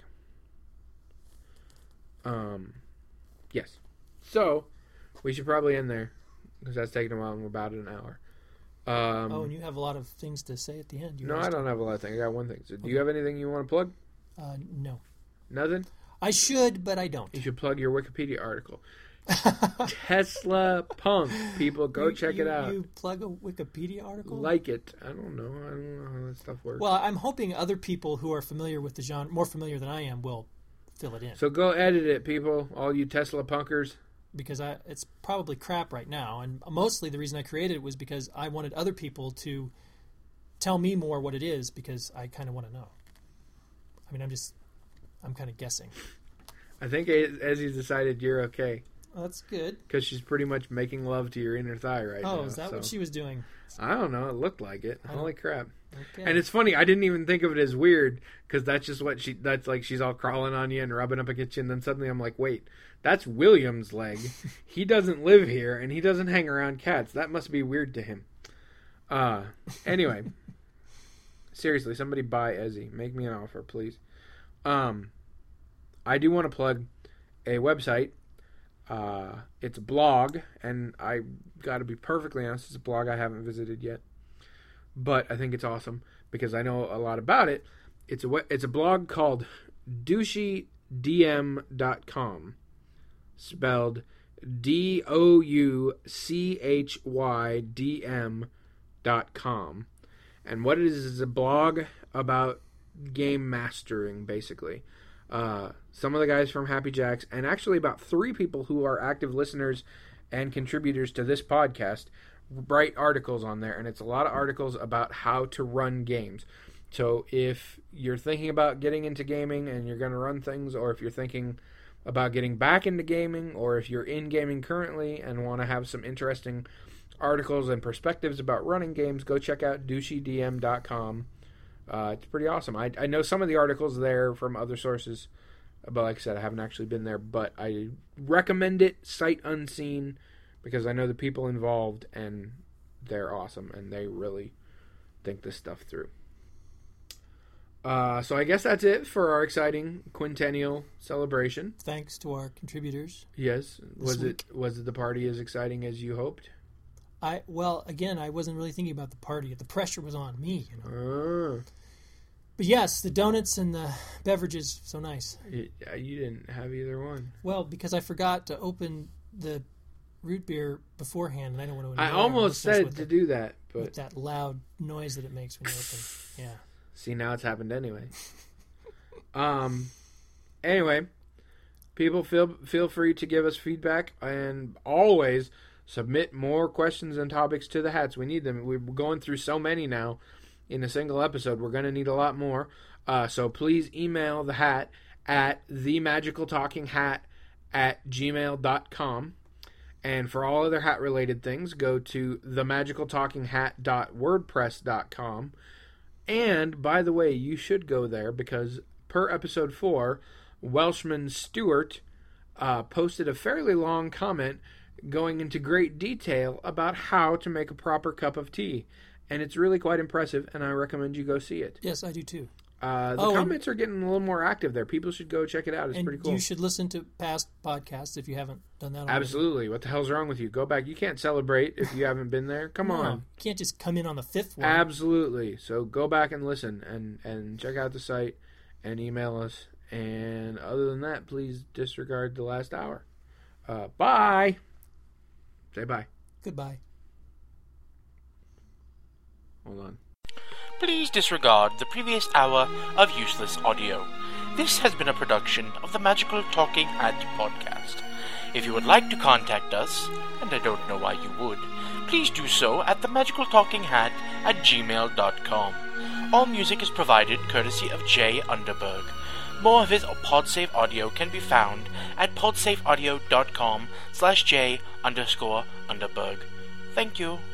Yes. So, we should probably end there, because that's taking a while and we're about an hour. And you have a lot of things to say at the end. No, I don't have a lot of things. I got one thing. So, do you have anything you want to plug? No. Nothing? I should, but I don't. You should plug your Wikipedia article. Tesla Punk. People, go check it out. You plug a Wikipedia article? Like it. I don't know how that stuff works. Well, I'm hoping other people who are familiar with the genre, more familiar than I am, will fill it in. So go edit it, people. All you Tesla punkers. Because it's probably crap right now. And mostly the reason I created it was because I wanted other people to tell me more what it is, because I kind of want to know. I mean, I'm kind of guessing. I think Ezzy's decided you're okay. Well, that's good. Because she's pretty much making love to your inner thigh right now. Oh, is that what she was doing? I don't know. It looked like it. Holy crap. Okay. And it's funny. I didn't even think of it as weird, because that's just what that's like. She's all crawling on you and rubbing up against you. And then suddenly I'm like, wait, that's William's leg. He doesn't live here and he doesn't hang around cats. That must be weird to him. Anyway. Seriously, somebody buy Ezzy. Make me an offer, please. I do want to plug a website. It's a blog, and I got to be perfectly honest, it's a blog I haven't visited yet, but I think it's awesome because I know a lot about it. It's a blog called douchydm.com, spelled DOUCHYDM.com, and what it is a blog about game mastering, basically. Some of the guys from Happy Jacks, and actually about 3 people who are active listeners and contributors to this podcast, write articles on there, and it's a lot of articles about how to run games. So if you're thinking about getting into gaming and you're going to run things, or if you're thinking about getting back into gaming, or if you're in gaming currently and want to have some interesting articles and perspectives about running games, go check out douchydm.com. It's pretty awesome. I know some of the articles there from other sources, but like I said, I haven't actually been there. But I recommend it sight unseen because I know the people involved and they're awesome and they really think this stuff through. So I guess that's it for our exciting quintennial celebration. Thanks to our contributors. Yes. Was it the party as exciting as you hoped? Well, again, I wasn't really thinking about the party. The pressure was on me, you know. Oh. But yes, the donuts and the beverages, so nice. You didn't have either one. Well, because I forgot to open the root beer beforehand, and I don't want to. I almost said to do that, but with that loud noise that it makes when you open. Yeah. See, now it's happened anyway. Anyway, people feel free to give us feedback and always submit more questions and topics to the hats. We need them. We're going through so many now in a single episode. We're going to need a lot more. So please email the hat at themagicaltalkinghat@gmail.com. And for all other hat-related things, go to themagicaltalkinghat.wordpress.com. And, by the way, you should go there because per episode 4, Welshman Stewart posted a fairly long comment going into great detail about how to make a proper cup of tea. And it's really quite impressive, and I recommend you go see it. Yes, I do too. The comments are getting a little more active there. People should go check it out. It's pretty cool. You should listen to past podcasts if you haven't done that already. Absolutely. What the hell's wrong with you? Go back. You can't celebrate if you haven't been there. Come on. You can't just come in on the 5th one. Absolutely. So go back and listen and check out the site and email us. And other than that, please disregard the last hour. Bye. Say bye. Goodbye. Hold on. Please disregard the previous hour of useless audio. This has been a production of the Magical Talking Hat podcast. If you would like to contact us, and I don't know why you would, please do so at themagicaltalkinghat@gmail.com. All music is provided courtesy of Jay Underberg. More of his PodSafe audio can be found at podsafeaudio.com/J_Underberg. Thank you.